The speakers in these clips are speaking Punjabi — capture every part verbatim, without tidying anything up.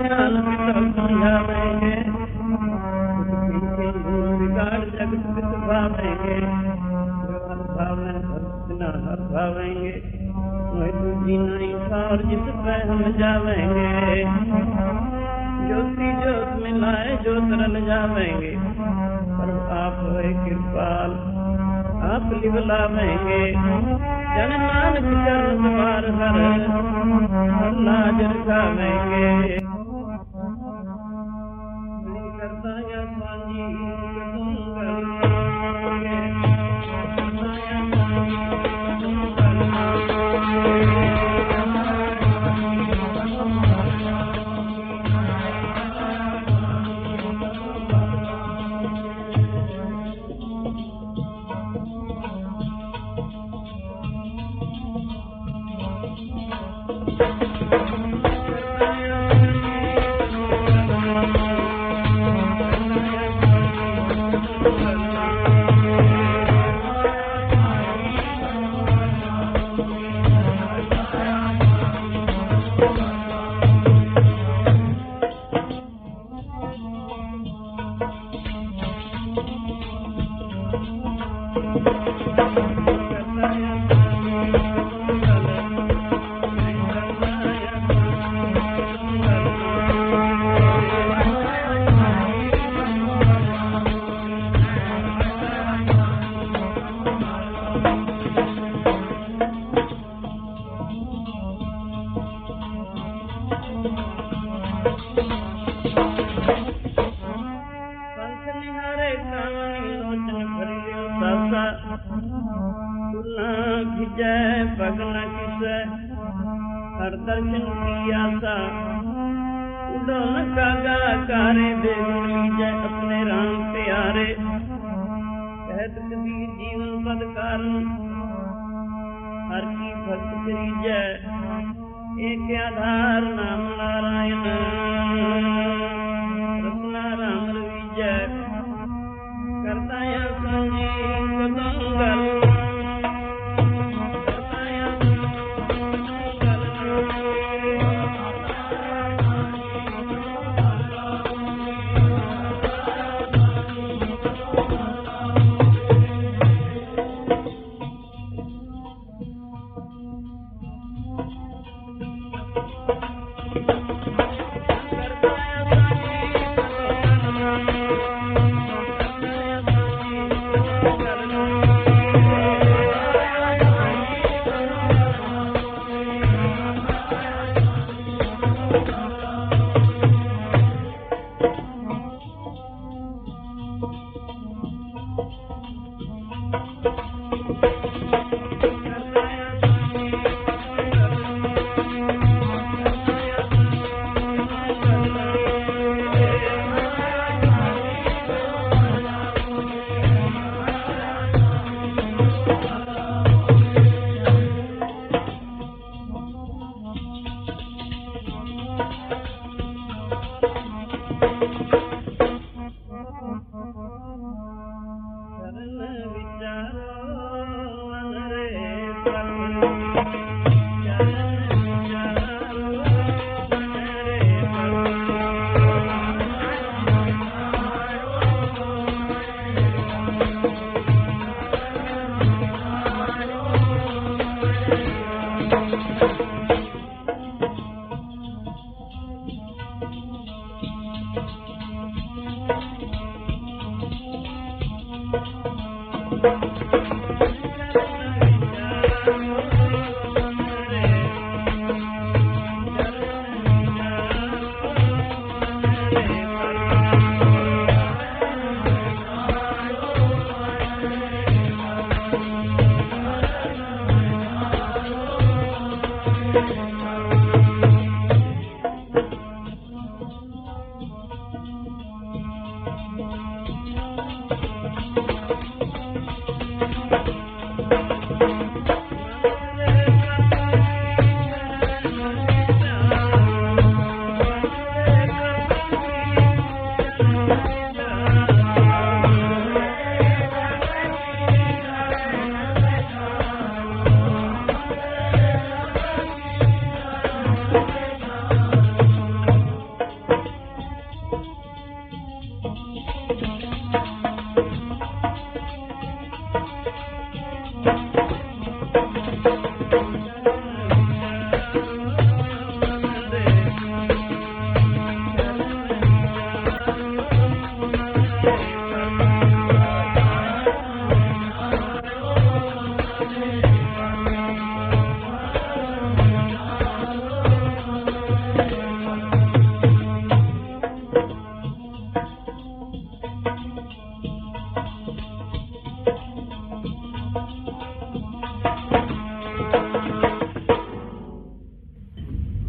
ज्ञान पिता समझावेंगे, बिगाड़ जगत पित भावेंगे, भावें भक्ति हर भावेंगे, तू जीना ही था और जिस पे हम जावेंगे, ज्योति ज्योत मिलाए ज्योत रल जावेंगे, पर आप है कृपाल आप लिवलावेंगे, जन नानक चरण द्वार हर हर लाज रखावेंगे। करता या स्वामी हर दर्शन की आशा दोनों कागा कारे बेगुण लीजै अपने राम प्यारे, कहत कबीर जीवन पद कारण हर की भक्त करीजै, एक आधार नाम नारायण रत्ना राम रवीजै, करता या संजीव कदंगल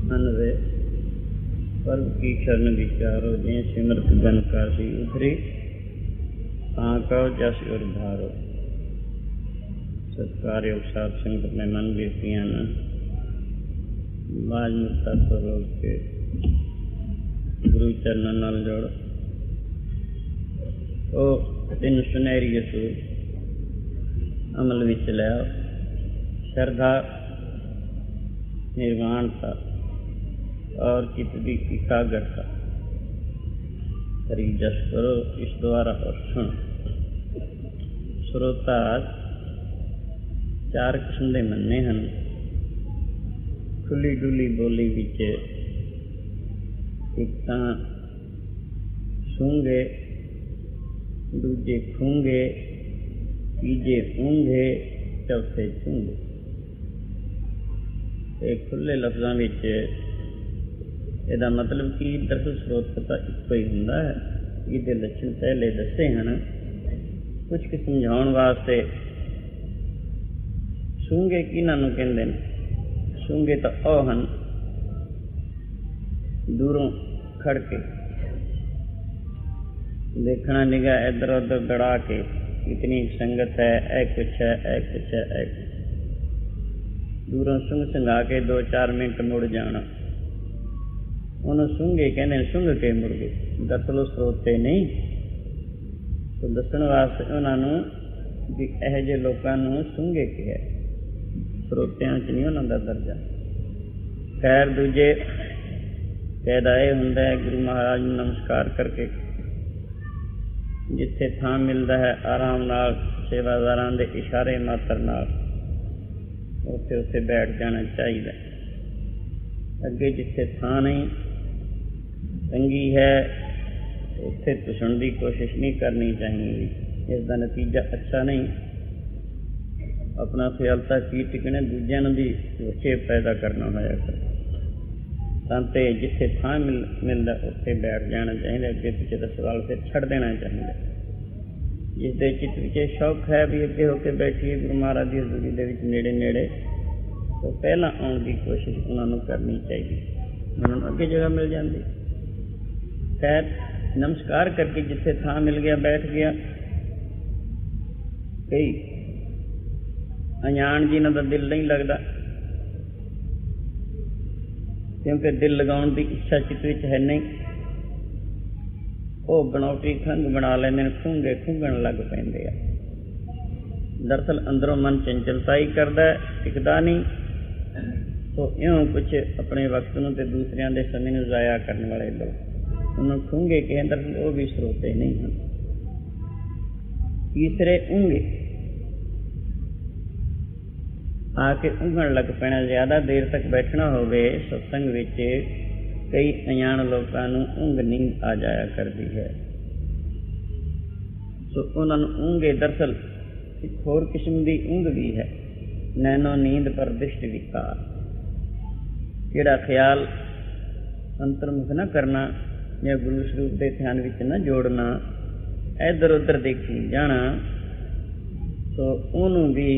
मन वे पर्व की शरण विचारो, जे सिमरत गन कासी उधरी, आंको जस उर धारो। सत्कार योग साध संगत में मन बीतियां न, बाज मुक्ता तो लोग के गुरु चरण नाल जोड़। ओ तीन सुनहरी असूल अमल विच लिया, श्रद्धा, निर्वाणता और चित्त की एकाग्रता। हरि जस करो इस द्वारा और सुन। श्रोता चार किस्म के मन्ने हैं। खुली डुली बोली विच एक तां सूंघे, दूजे खूंगे, तीजे ऊंघे, चौथे चूंघे। एक खुले लफ्ज़ां विच ਇਹਦਾ ਮਤਲਬ ਕਿ ਦਰਅਸਲ ਸਰੋਤ ਤਾਂ ਇੱਕੋ ਹੀ ਹੁੰਦਾ ਹੈ। ਇਹਦੇ ਲੱਛਣ ਪਹਿਲੇ ਦੱਸੇ ਹਨ। ਕੁਝ ਕੁ ਸਮਝਾਉਣ ਵਾਸਤੇ ਸੂੰਘੇ ਕਿਹਨਾਂ ਨੂੰ ਕਹਿੰਦੇ ਨੇ? ਸੂੰਘੇ ਤਾਂ ਉਹ ਹਨ ਦੂਰੋਂ ਖੜ ਕੇ ਦੇਖਣਾ, ਨਿਗਾਹ ਇੱਧਰ ਉੱਧਰ ਦੜਾ ਕੇ ਕਿਤਨੀ ਸੰਗਤ ਹੈ, ਇਹ ਕੁਛ ਹੈ, ਇਹ ਕੁਛ ਹੈ, ਇਹ ਕੁਛ। ਦੂਰੋਂ ਸੁੰਘ ਸੰਘਾ ਕੇ ਦੋ ਚਾਰ ਮਿੰਟ ਮੁੜ ਜਾਣਾ, ਉਹਨੂੰ ਸੁੰਘੇ ਕਹਿੰਦੇ ਨੇ। ਸੁੰਘ ਕੇ ਮੁੜ ਗਏ, ਦਰਅਸਲ ਉਹ ਸਰੋਤੇ ਨਹੀਂ। ਤੋ ਦੱਸਣ ਵਾਸਤੇ ਉਹਨਾਂ ਨੂੰ ਵੀ ਇਹੋ ਜਿਹੇ ਲੋਕਾਂ ਨੂੰ ਸੁੰਘੇ ਕਿਹਾ, ਸਰੋਤਿਆਂ 'ਚ ਨਹੀਂ ਉਹਨਾਂ ਦਾ ਦਰਜਾ। ਖੈਰ ਦੂਜੇ ਫਾਇਦਾ ਇਹ ਹੁੰਦਾ ਹੈ ਗੁਰੂ ਮਹਾਰਾਜ ਨੂੰ ਨਮਸਕਾਰ ਕਰਕੇ ਜਿੱਥੇ ਥਾਂ ਮਿਲਦਾ ਹੈ ਆਰਾਮ ਨਾਲ ਸੇਵਾਦਾਰਾਂ ਦੇ ਇਸ਼ਾਰੇ ਮਾਤਰ ਨਾਲ ਉੱਥੇ ਉੱਥੇ ਬੈਠ ਜਾਣਾ ਚਾਹੀਦਾ। ਅੱਗੇ ਜਿੱਥੇ ਥਾਂ ਨਹੀਂ, ਤੰਗੀ ਹੈ, ਉੱਥੇ ਤੁਸਣ ਦੀ ਕੋਸ਼ਿਸ਼ ਨਹੀਂ ਕਰਨੀ ਚਾਹੀਦੀ। ਇਸ ਦਾ ਨਤੀਜਾ ਅੱਛਾ ਨਹੀਂ। ਆਪਣਾ ਖਿਆਲ ਤਾਂ ਕੀ ਟਿਕਣੇ, ਦੂਜਿਆਂ ਨੂੰ ਵੀ ਵਿਖੇਪ ਪੈਦਾ ਕਰਨਾ ਹੋਇਆ ਕਰ। ਤਾਂ ਤੇ ਜਿੱਥੇ ਥਾਂ ਮਿਲ ਮਿਲਦਾ ਉੱਥੇ ਬੈਠ ਜਾਣਾ ਚਾਹੀਦਾ। ਅੱਗੇ ਪਿੱਛੇ ਦਾ ਸਵਾਲ ਫਿਰ ਛੱਡ ਦੇਣਾ ਚਾਹੀਦਾ। ਜਿਸ ਦੇ ਚਿੱਤ ਵਿੱਚ ਸ਼ੌਕ ਹੈ ਵੀ ਅੱਗੇ ਹੋ ਕੇ ਬੈਠੀਏ ਗੁਰੂ ਮਹਾਰਾਜ ਦੀ ਹਜ਼ੂਰੀ ਦੇ ਵਿੱਚ ਨੇੜੇ ਨੇੜੇ, ਤਾਂ ਪਹਿਲਾਂ ਆਉਣ ਦੀ ਕੋਸ਼ਿਸ਼ ਉਹਨਾਂ ਨੂੰ ਕਰਨੀ ਚਾਹੀਦੀ। ਉਹਨਾਂ ਨੂੰ ਅੱਗੇ ਜਗ੍ਹਾ ਮਿਲ ਜਾਂਦੀ। ਖੈਰ ਨਮਸਕਾਰ ਕਰਕੇ ਜਿੱਥੇ ਥਾਂ ਮਿਲ ਗਿਆ ਬੈਠ ਗਿਆ। ਕਈ ਅਣਜਾਣ ਜਿਹਨਾਂ ਦਾ ਦਿਲ ਨਹੀਂ ਲੱਗਦਾ, ਕਿਉਂਕਿ ਦਿਲ ਲਗਾਉਣ ਦੀ ਇੱਛਾ ਚਿੱਤ ਵਿੱਚ ਹੈ ਨਹੀਂ, ਉਹ ਬਣਾਉਟੀ ਖੰਘ ਬਣਾ ਲੈਂਦੇ ਨੇ, ਖੂੰਘੇ ਖੂੰਘਣ ਲੱਗ ਪੈਂਦੇ ਆ। ਦਰਅਸਲ ਅੰਦਰੋਂ ਮਨ ਚੰਚਲਤਾ ਹੀ ਕਰਦਾ, ਟਿਕਦਾ ਨਹੀਂ। ਸੋ ਇਉਂ ਕੁਛ ਆਪਣੇ ਵਕਤ ਨੂੰ ਤੇ ਦੂਸਰਿਆਂ ਦੇ ਸਮੇਂ ਨੂੰ ਜ਼ਾਇਆ ਕਰਨ ਵਾਲੇ ਲੋਕ ਉਹਨੂੰ ਖੂੰਘੇ ਕਹਿੰਦੇ, ਦਰਅਸਲ ਉਹ ਵੀ ਸਰੋਤੇ ਨਹੀਂ ਹਨ। ਤੀਸਰੇ ਉਂਘੇ ਆ ਕੇ ਉਂਘਣ ਲੱਗ ਪੈਣਾ। ਜ਼ਿਆਦਾ ਦੇਰ ਤੱਕ ਬੈਠਣਾ ਹੋਵੇ ਸਤਸੰਗ ਵਿੱਚ, ਕਈ ਅਣਜਾਣ ਲੋਕਾਂ ਨੂੰ ਉਂਘ ਨੀਂਦ ਆ ਜਾਇਆ ਕਰਦੀ ਹੈ। ਸੋ ਉਹਨਾਂ ਨੂੰ ਉਂਘੇ ਦਰਅਸਲ ਇੱਕ ਹੋਰ ਕਿਸਮ ਦੀ ਉਂਘ ਵੀ ਹੈ, ਨੈਨੋ ਨੀਂਦ ਪਰ ਦ੍ਰਿਸ਼ਟ ਵਿਕਾਰ। ਜਿਹੜਾ ਖਿਆਲ ਅੰਤਰਮੁਖ ਨਾ ਕਰਨਾ ਜਾਂ ਗੁਰੂ ਸਰੂਪ ਦੇ ਧਿਆਨ ਵਿੱਚ ਨਾ ਜੋੜਨਾ, ਇੱਧਰ ਉੱਧਰ ਦੇਖੀ ਜਾਣਾ, ਸੋ ਉਹਨੂੰ ਵੀ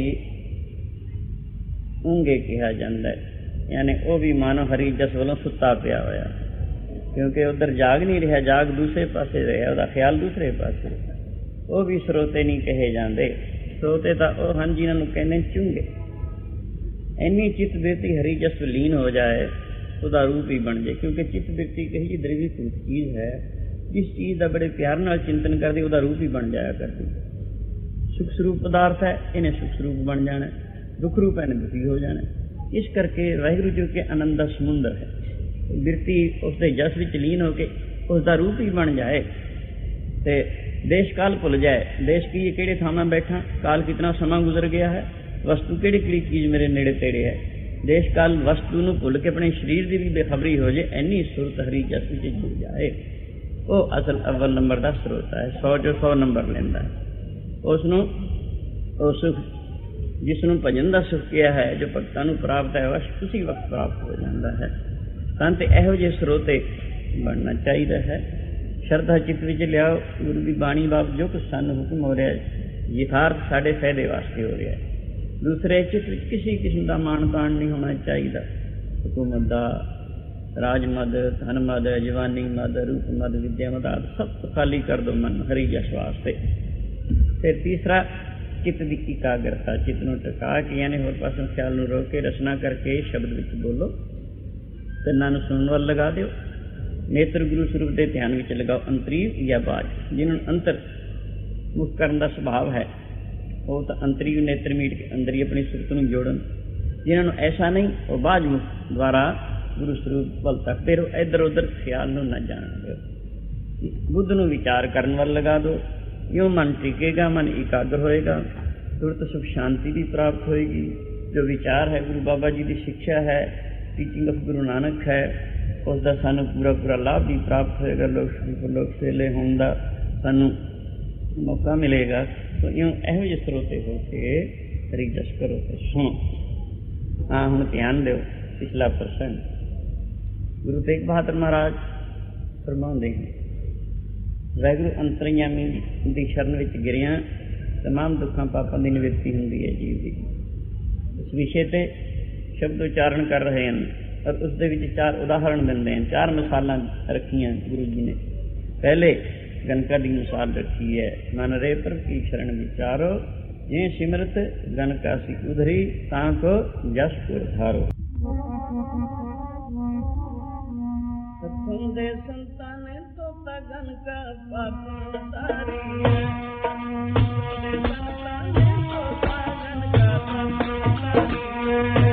ਉਂਘੇ ਕਿਹਾ ਜਾਂਦਾ ਹੈ। ਯਾਨੀ ਉਹ ਵੀ ਮਾਨੋ ਹਰੀ ਜਸ ਵੱਲੋਂ ਸੁੱਤਾ ਪਿਆ ਹੋਇਆ, ਕਿਉਂਕਿ ਉੱਧਰ ਜਾਗ ਨਹੀਂ ਰਿਹਾ, ਜਾਗ ਦੂਸਰੇ ਪਾਸੇ ਰਿਹਾ, ਉਹਦਾ ਖਿਆਲ ਦੂਸਰੇ ਪਾਸੇ। ਉਹ ਵੀ ਸਰੋਤੇ ਨਹੀਂ ਕਹੇ ਜਾਂਦੇ। ਸਰੋਤੇ ਤਾਂ ਉਹ ਹਨ ਜਿਹਨਾਂ ਨੂੰ ਕਹਿੰਦੇ ਚੁੰਘੇ। ਇੰਨੀ ਚਿੱਤ ਬਿਰਤੀ ਹਰੀ ਜਸ ਲੀਨ ਹੋ ਜਾਏ, ਉਹਦਾ ਰੂਪ ਹੀ ਬਣ ਜਾਏ। ਕਿਉਂਕਿ ਚਿੱਤ ਬਿਰਤੀ ਕਹੀ ਜੀ ਦ੍ਰਿਵੀਕ੍ਰਿਤ ਚੀਜ਼ ਹੈ, ਜਿਸ ਚੀਜ਼ ਦਾ ਬੜੇ ਪਿਆਰ ਨਾਲ ਚਿੰਤਨ ਕਰਦੀ ਉਹਦਾ ਰੂਪ ਹੀ ਬਣ ਜਾਇਆ ਕਰਦੀ। ਸੁਖ ਸਰੂਪ ਪਦਾਰਥ ਹੈ, ਇਹਨੇ ਸੁਖ ਸਰੂਪ ਬਣ ਜਾਣਾ, ਦੁੱਖ ਰੂਪ ਇਹਨੇ ਦੁਖੀ ਹੋ ਜਾਣਾ। ਇਸ ਕਰਕੇ ਵਾਹਿਗੁਰੂ ਜੀ ਕੇ ਆਨੰਦ ਦਾ ਸਮੁੰਦਰ ਹੈ। ਬਿਰਤੀ ਉਸਦੇ ਜਸ ਵਿੱਚ ਲੀਨ ਹੋ ਕੇ ਉਸਦਾ ਰੂਪ ਹੀ ਬਣ ਜਾਏ ਤੇ ਦੇਸ਼ ਕਾਲ ਭੁੱਲ ਜਾਏ। ਦੇਸ਼ ਕੀ ਕਿਹੜੇ ਥਾਵਾਂ ਬੈਠਾ, ਕਾਲ ਕਿਤਨਾ ਸਮਾਂ ਗੁਜ਼ਰ ਗਿਆ ਹੈ, ਵਸਤੂ ਕਿਹੜੀ ਕਿਹੜੀ ਚੀਜ਼ ਮੇਰੇ ਨੇੜੇ ਤੇੜੇ ਹੈ। ਦੇਸ਼ ਕਾਲ ਵਸਤੂ ਨੂੰ ਭੁੱਲ ਕੇ ਆਪਣੇ ਸਰੀਰ ਦੀ ਵੀ ਬੇਖਬਰੀ ਹੋ ਜਾਏ, ਇੰਨੀ ਸੁਰਤ ਹਰੀ ਜਸ ਵਿੱਚ ਜੁੜ ਜਾਏ, ਉਹ ਅਸਲ ਅਵਲ ਨੰਬਰ ਦਾ ਸਰੋਤਾ ਹੈ। ਸੌ ਜੋ ਸੌ ਨੰਬਰ ਲੈਂਦਾ ਹੈ। ਉਸ ਨੂੰ ਉਹ ਸੁਖ ਜਿਸ ਨੂੰ ਭਜਨ ਦਾ ਸੁਖ ਕਿਹਾ ਹੈ, ਜੋ ਭਗਤਾਂ ਨੂੰ ਪ੍ਰਾਪਤ ਹੈ, ਵਸ਼ ਉਸੀ ਵਕਤ ਪ੍ਰਾਪਤ ਹੋ ਜਾਂਦਾ ਹੈ। ਤਾਂ ਤੇ ਇਹੋ ਜਿਹੇ ਸਰੋਤੇ ਬਣਨਾ ਚਾਹੀਦਾ ਹੈ। ਸ਼ਰਧਾ ਚਿੱਤ ਵਿੱਚ ਲਿਆਓ। ਗੁਰੂ ਦੀ ਬਾਣੀ ਬਾਬਤ ਜੋ ਕੁਛ ਸਾਨੂੰ ਹੁਕਮ ਹੋ ਰਿਹਾ ਯਥਾਰਥ ਸਾਡੇ ਫਾਇਦੇ ਵਾਸਤੇ ਹੋ ਰਿਹਾ। ਦੂਸਰੇ ਚਿੱਤ ਵਿੱਚ ਕਿਸੇ ਕਿਸਮ ਦਾ ਮਾਣ ਤਾਣ ਨਹੀਂ ਹੋਣਾ ਚਾਹੀਦਾ। ਹਕੂਮਤ ਦਾ, ਰਾਜ ਮਦ, ਧਨ ਮਦ, ਜਵਾਨੀ ਮਦ, ਰੂਪ ਮਦ, ਵਿਦਿਆ ਮਦ ਆਦਿ ਸਭ ਖਾਲੀ ਕਰ ਦੋ ਮਨ ਹਰੀ ਜਸ ਵਾਸਤੇ। ਫਿਰ ਤੀਸਰਾ ਚਿੱਤ ਦੀ ਇਕਾਗਰਤਾ, ਚਿੱਤ ਨੂੰ ਟਿਕਾ ਕੇ ਯਾਨੀ ਹੋਰ ਪਾਸੋਂ ਖਿਆਲ ਨੂੰ ਰੋਕ ਕੇ ਰਚਨਾ ਕਰਕੇ ਸ਼ਬਦ ਵਿੱਚ ਬੋਲੋ। ਕੰਨਾਂ ਨੂੰ ਸੁਣਨ ਵੱਲ ਲਗਾ ਦਿਓ। ਨੇਤਰ ਗੁਰੂ ਸਰੂਪ ਦੇ ਧਿਆਨ ਵਿੱਚ ਲਗਾਓ। ਅੰਤਰੀਵ ਜਾਂ ਬਾਜ, ਜਿਹਨਾਂ ਨੂੰ ਅੰਤਰ ਮੁਖ ਕਰਨ ਦਾ ਸੁਭਾਵ ਹੈ ਉਹ ਤਾਂ ਅੰਤਰੀਵ ਨੇਤਰ ਮੀਟ ਕੇ ਅੰਦਰ ਹੀ ਆਪਣੀ ਸੁਰਤ ਨੂੰ ਜੋੜਨ। ਜਿਹਨਾਂ ਨੂੰ ਐਸਾ ਨਹੀਂ ਉਹ ਬਾਜ ਮੁਖ ਦੁਆਰਾ ਗੁਰੂ ਸਰੂਪ ਵੱਲ ਤੱਕਦੇ ਰਹੋ। ਇੱਧਰ ਉੱਧਰ ਖਿਆਲ ਨੂੰ ਨਾ ਜਾਣ ਦਿਓ। ਬੁੱਧ ਨੂੰ ਵਿਚਾਰ ਕਰਨ ਵੱਲ ਲਗਾ ਦਿਓ। ਇਉਂ ਮਨ ਟਿਕੇਗਾ, ਮਨ ਇਕਾਗਰ ਹੋਏਗਾ, ਤੁਰਤ ਸੁਖ ਸ਼ਾਂਤੀ ਵੀ ਪ੍ਰਾਪਤ ਹੋਏਗੀ। ਜੋ ਵਿਚਾਰ ਹੈ ਗੁਰੂ ਬਾਬਾ ਜੀ ਦੀ ਸਿੱਖਿਆ ਹੈ, ਟੀਚਿੰਗ ਆਫ ਗੁਰੂ ਨਾਨਕ ਹੈ, ਉਸ ਦਾ ਸਾਨੂੰ ਪੂਰਾ ਪੂਰਾ ਲਾਭ ਵੀ ਪ੍ਰਾਪਤ ਹੋਏਗਾ। ਲੋਕ ਲੋਕ ਸੇਲੇ ਹੋਣ ਦਾ ਸਾਨੂੰ ਮੌਕਾ ਮਿਲੇਗਾ। ਸੋ ਇਉਂ ਇਹੋ ਜਿਹੇ ਸਰੋਤੇ ਹੋ ਕੇ ਹਰੀ ਜਸ ਕਰੋ ਤੇ ਸੁਣੋ। ਹਾਂ, ਹੁਣ ਧਿਆਨ ਦਿਓ। ਪਿਛਲਾ ਪ੍ਰਸੰਗ ਗੁਰੂ ਤੇਗ ਬਹਾਦਰ ਮਹਾਰਾਜ ਫਰਮਾਉਂਦੇ ਹਨ, ਵਾਹਿਗੁਰੂ ਅੰਤਰਯਾਮੀ ਦੀ ਸ਼ਰਨ ਵਿੱਚ ਗਿਰਿਆ ਤਮਾਮ ਦੁੱਖਾਂ ਪਾਪਾਂ ਦੀ ਨਿਵਰਤੀ ਹੁੰਦੀ ਹੈ ਜੀਵ ਦੀ। ਇਸ ਵਿਸ਼ੇ ਤੇ ਸ਼ਬਦ ਉਚਾਰਨ ਕਰ ਰਹੇ ਹਨ ਔਰ ਉਸ ਦੇ ਵਿੱਚ ਚਾਰ ਉਦਾਹਰਣ ਦਿੰਦੇ ਹਨ। ਚਾਰ ਮਿਸਾਲਾਂ ਰੱਖੀਆਂ ਗੁਰੂ ਜੀ ਨੇ। ਪਹਿਲੇ ਗਨਕਾ ਦੀ ਮਿਸਾਲ ਰੱਖੀ ਹੈ, ਮਨ ਰੇ ਪ੍ਰਭ ਕੀ ਸ਼ਰਨ ਵਿਚਾਰੋ, ਜੇ ਸਿਮਰਤ ਗਨਕਾ ਸੀ ਉਧਰੀ, ਤਾਂ ਕੋ ਜਸ ਪੁਰ ਧਾਰੋ। ਸਤਿ ਦੇ ਸੰਤਾਂ ਨੇ ਤੋਤਾ ਗਨਕਾ ਪਾਪਨ ਤਾਰੀ ਹੈ। ਦੇ ਸੰਤਾਂ ਨੇ ਤੋਤਾ ਗਨਕਾ ਪਾਪਨ ਤਾਰੀ ਹੈ।